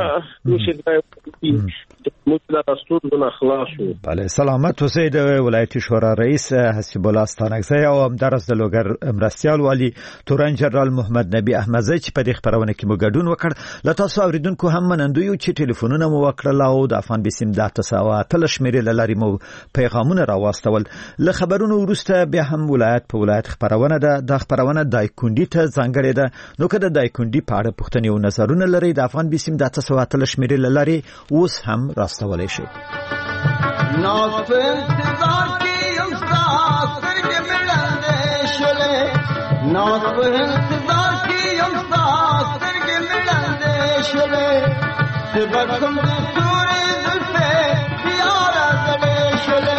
ډېر موږ د ستونزو خلاص شو. بله سلامت اوسئ. د ولایتي شورا رئیس حسیب الله ستانکزی او همدارس د لوګر مرستیال والی تورن جنرال محمد نبی احمدزی چې په دې خبرونه کې مو ګډون وکړ له تاسو اوریدونکو هم منندوی چې ټلیفونونه مو وکړل او د افغان بسیم د تساوات لشمیرې لاري مو پیغامونه راوستول له خبرونو وروسته بیا هم ولایت په ولایت خبرونه ده د خبرونه دایکوندی ته ځانګړې ده نو که د دایکوندی په اړه پوښتنې او نظرونه لري د افغان بسیم د تساوات لشمیرې لاري اوس هم راستولی شي. ناز په انتظار کې یم ستا سترګې مړندې شولې ناز په انتظار کې یم ستا سترګې مړندې شولې څه به کوم د تورې زلفې بیا راځلې شولې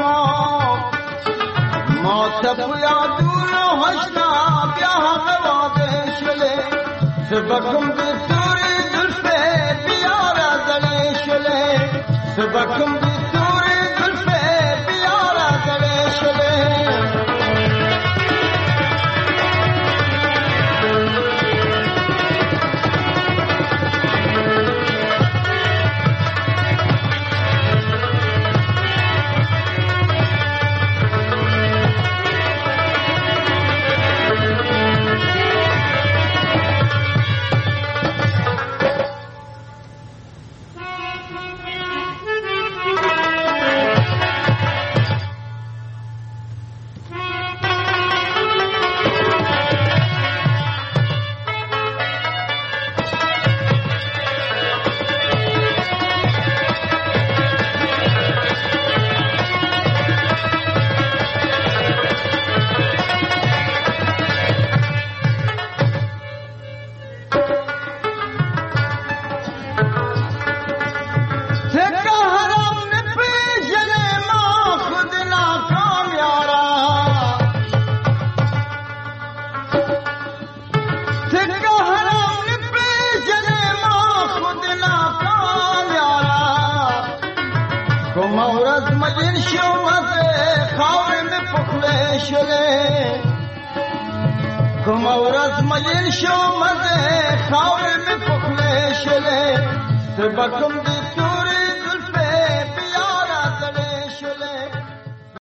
تب یادونو حشنا بیا هوا سبکم دی توری زلفے بیارا زڑے شلے سبکم دی توری زلفے بیارا زڑے شلے کوم ورځ مېن شو مزه خاور می پخله شله سبکم دی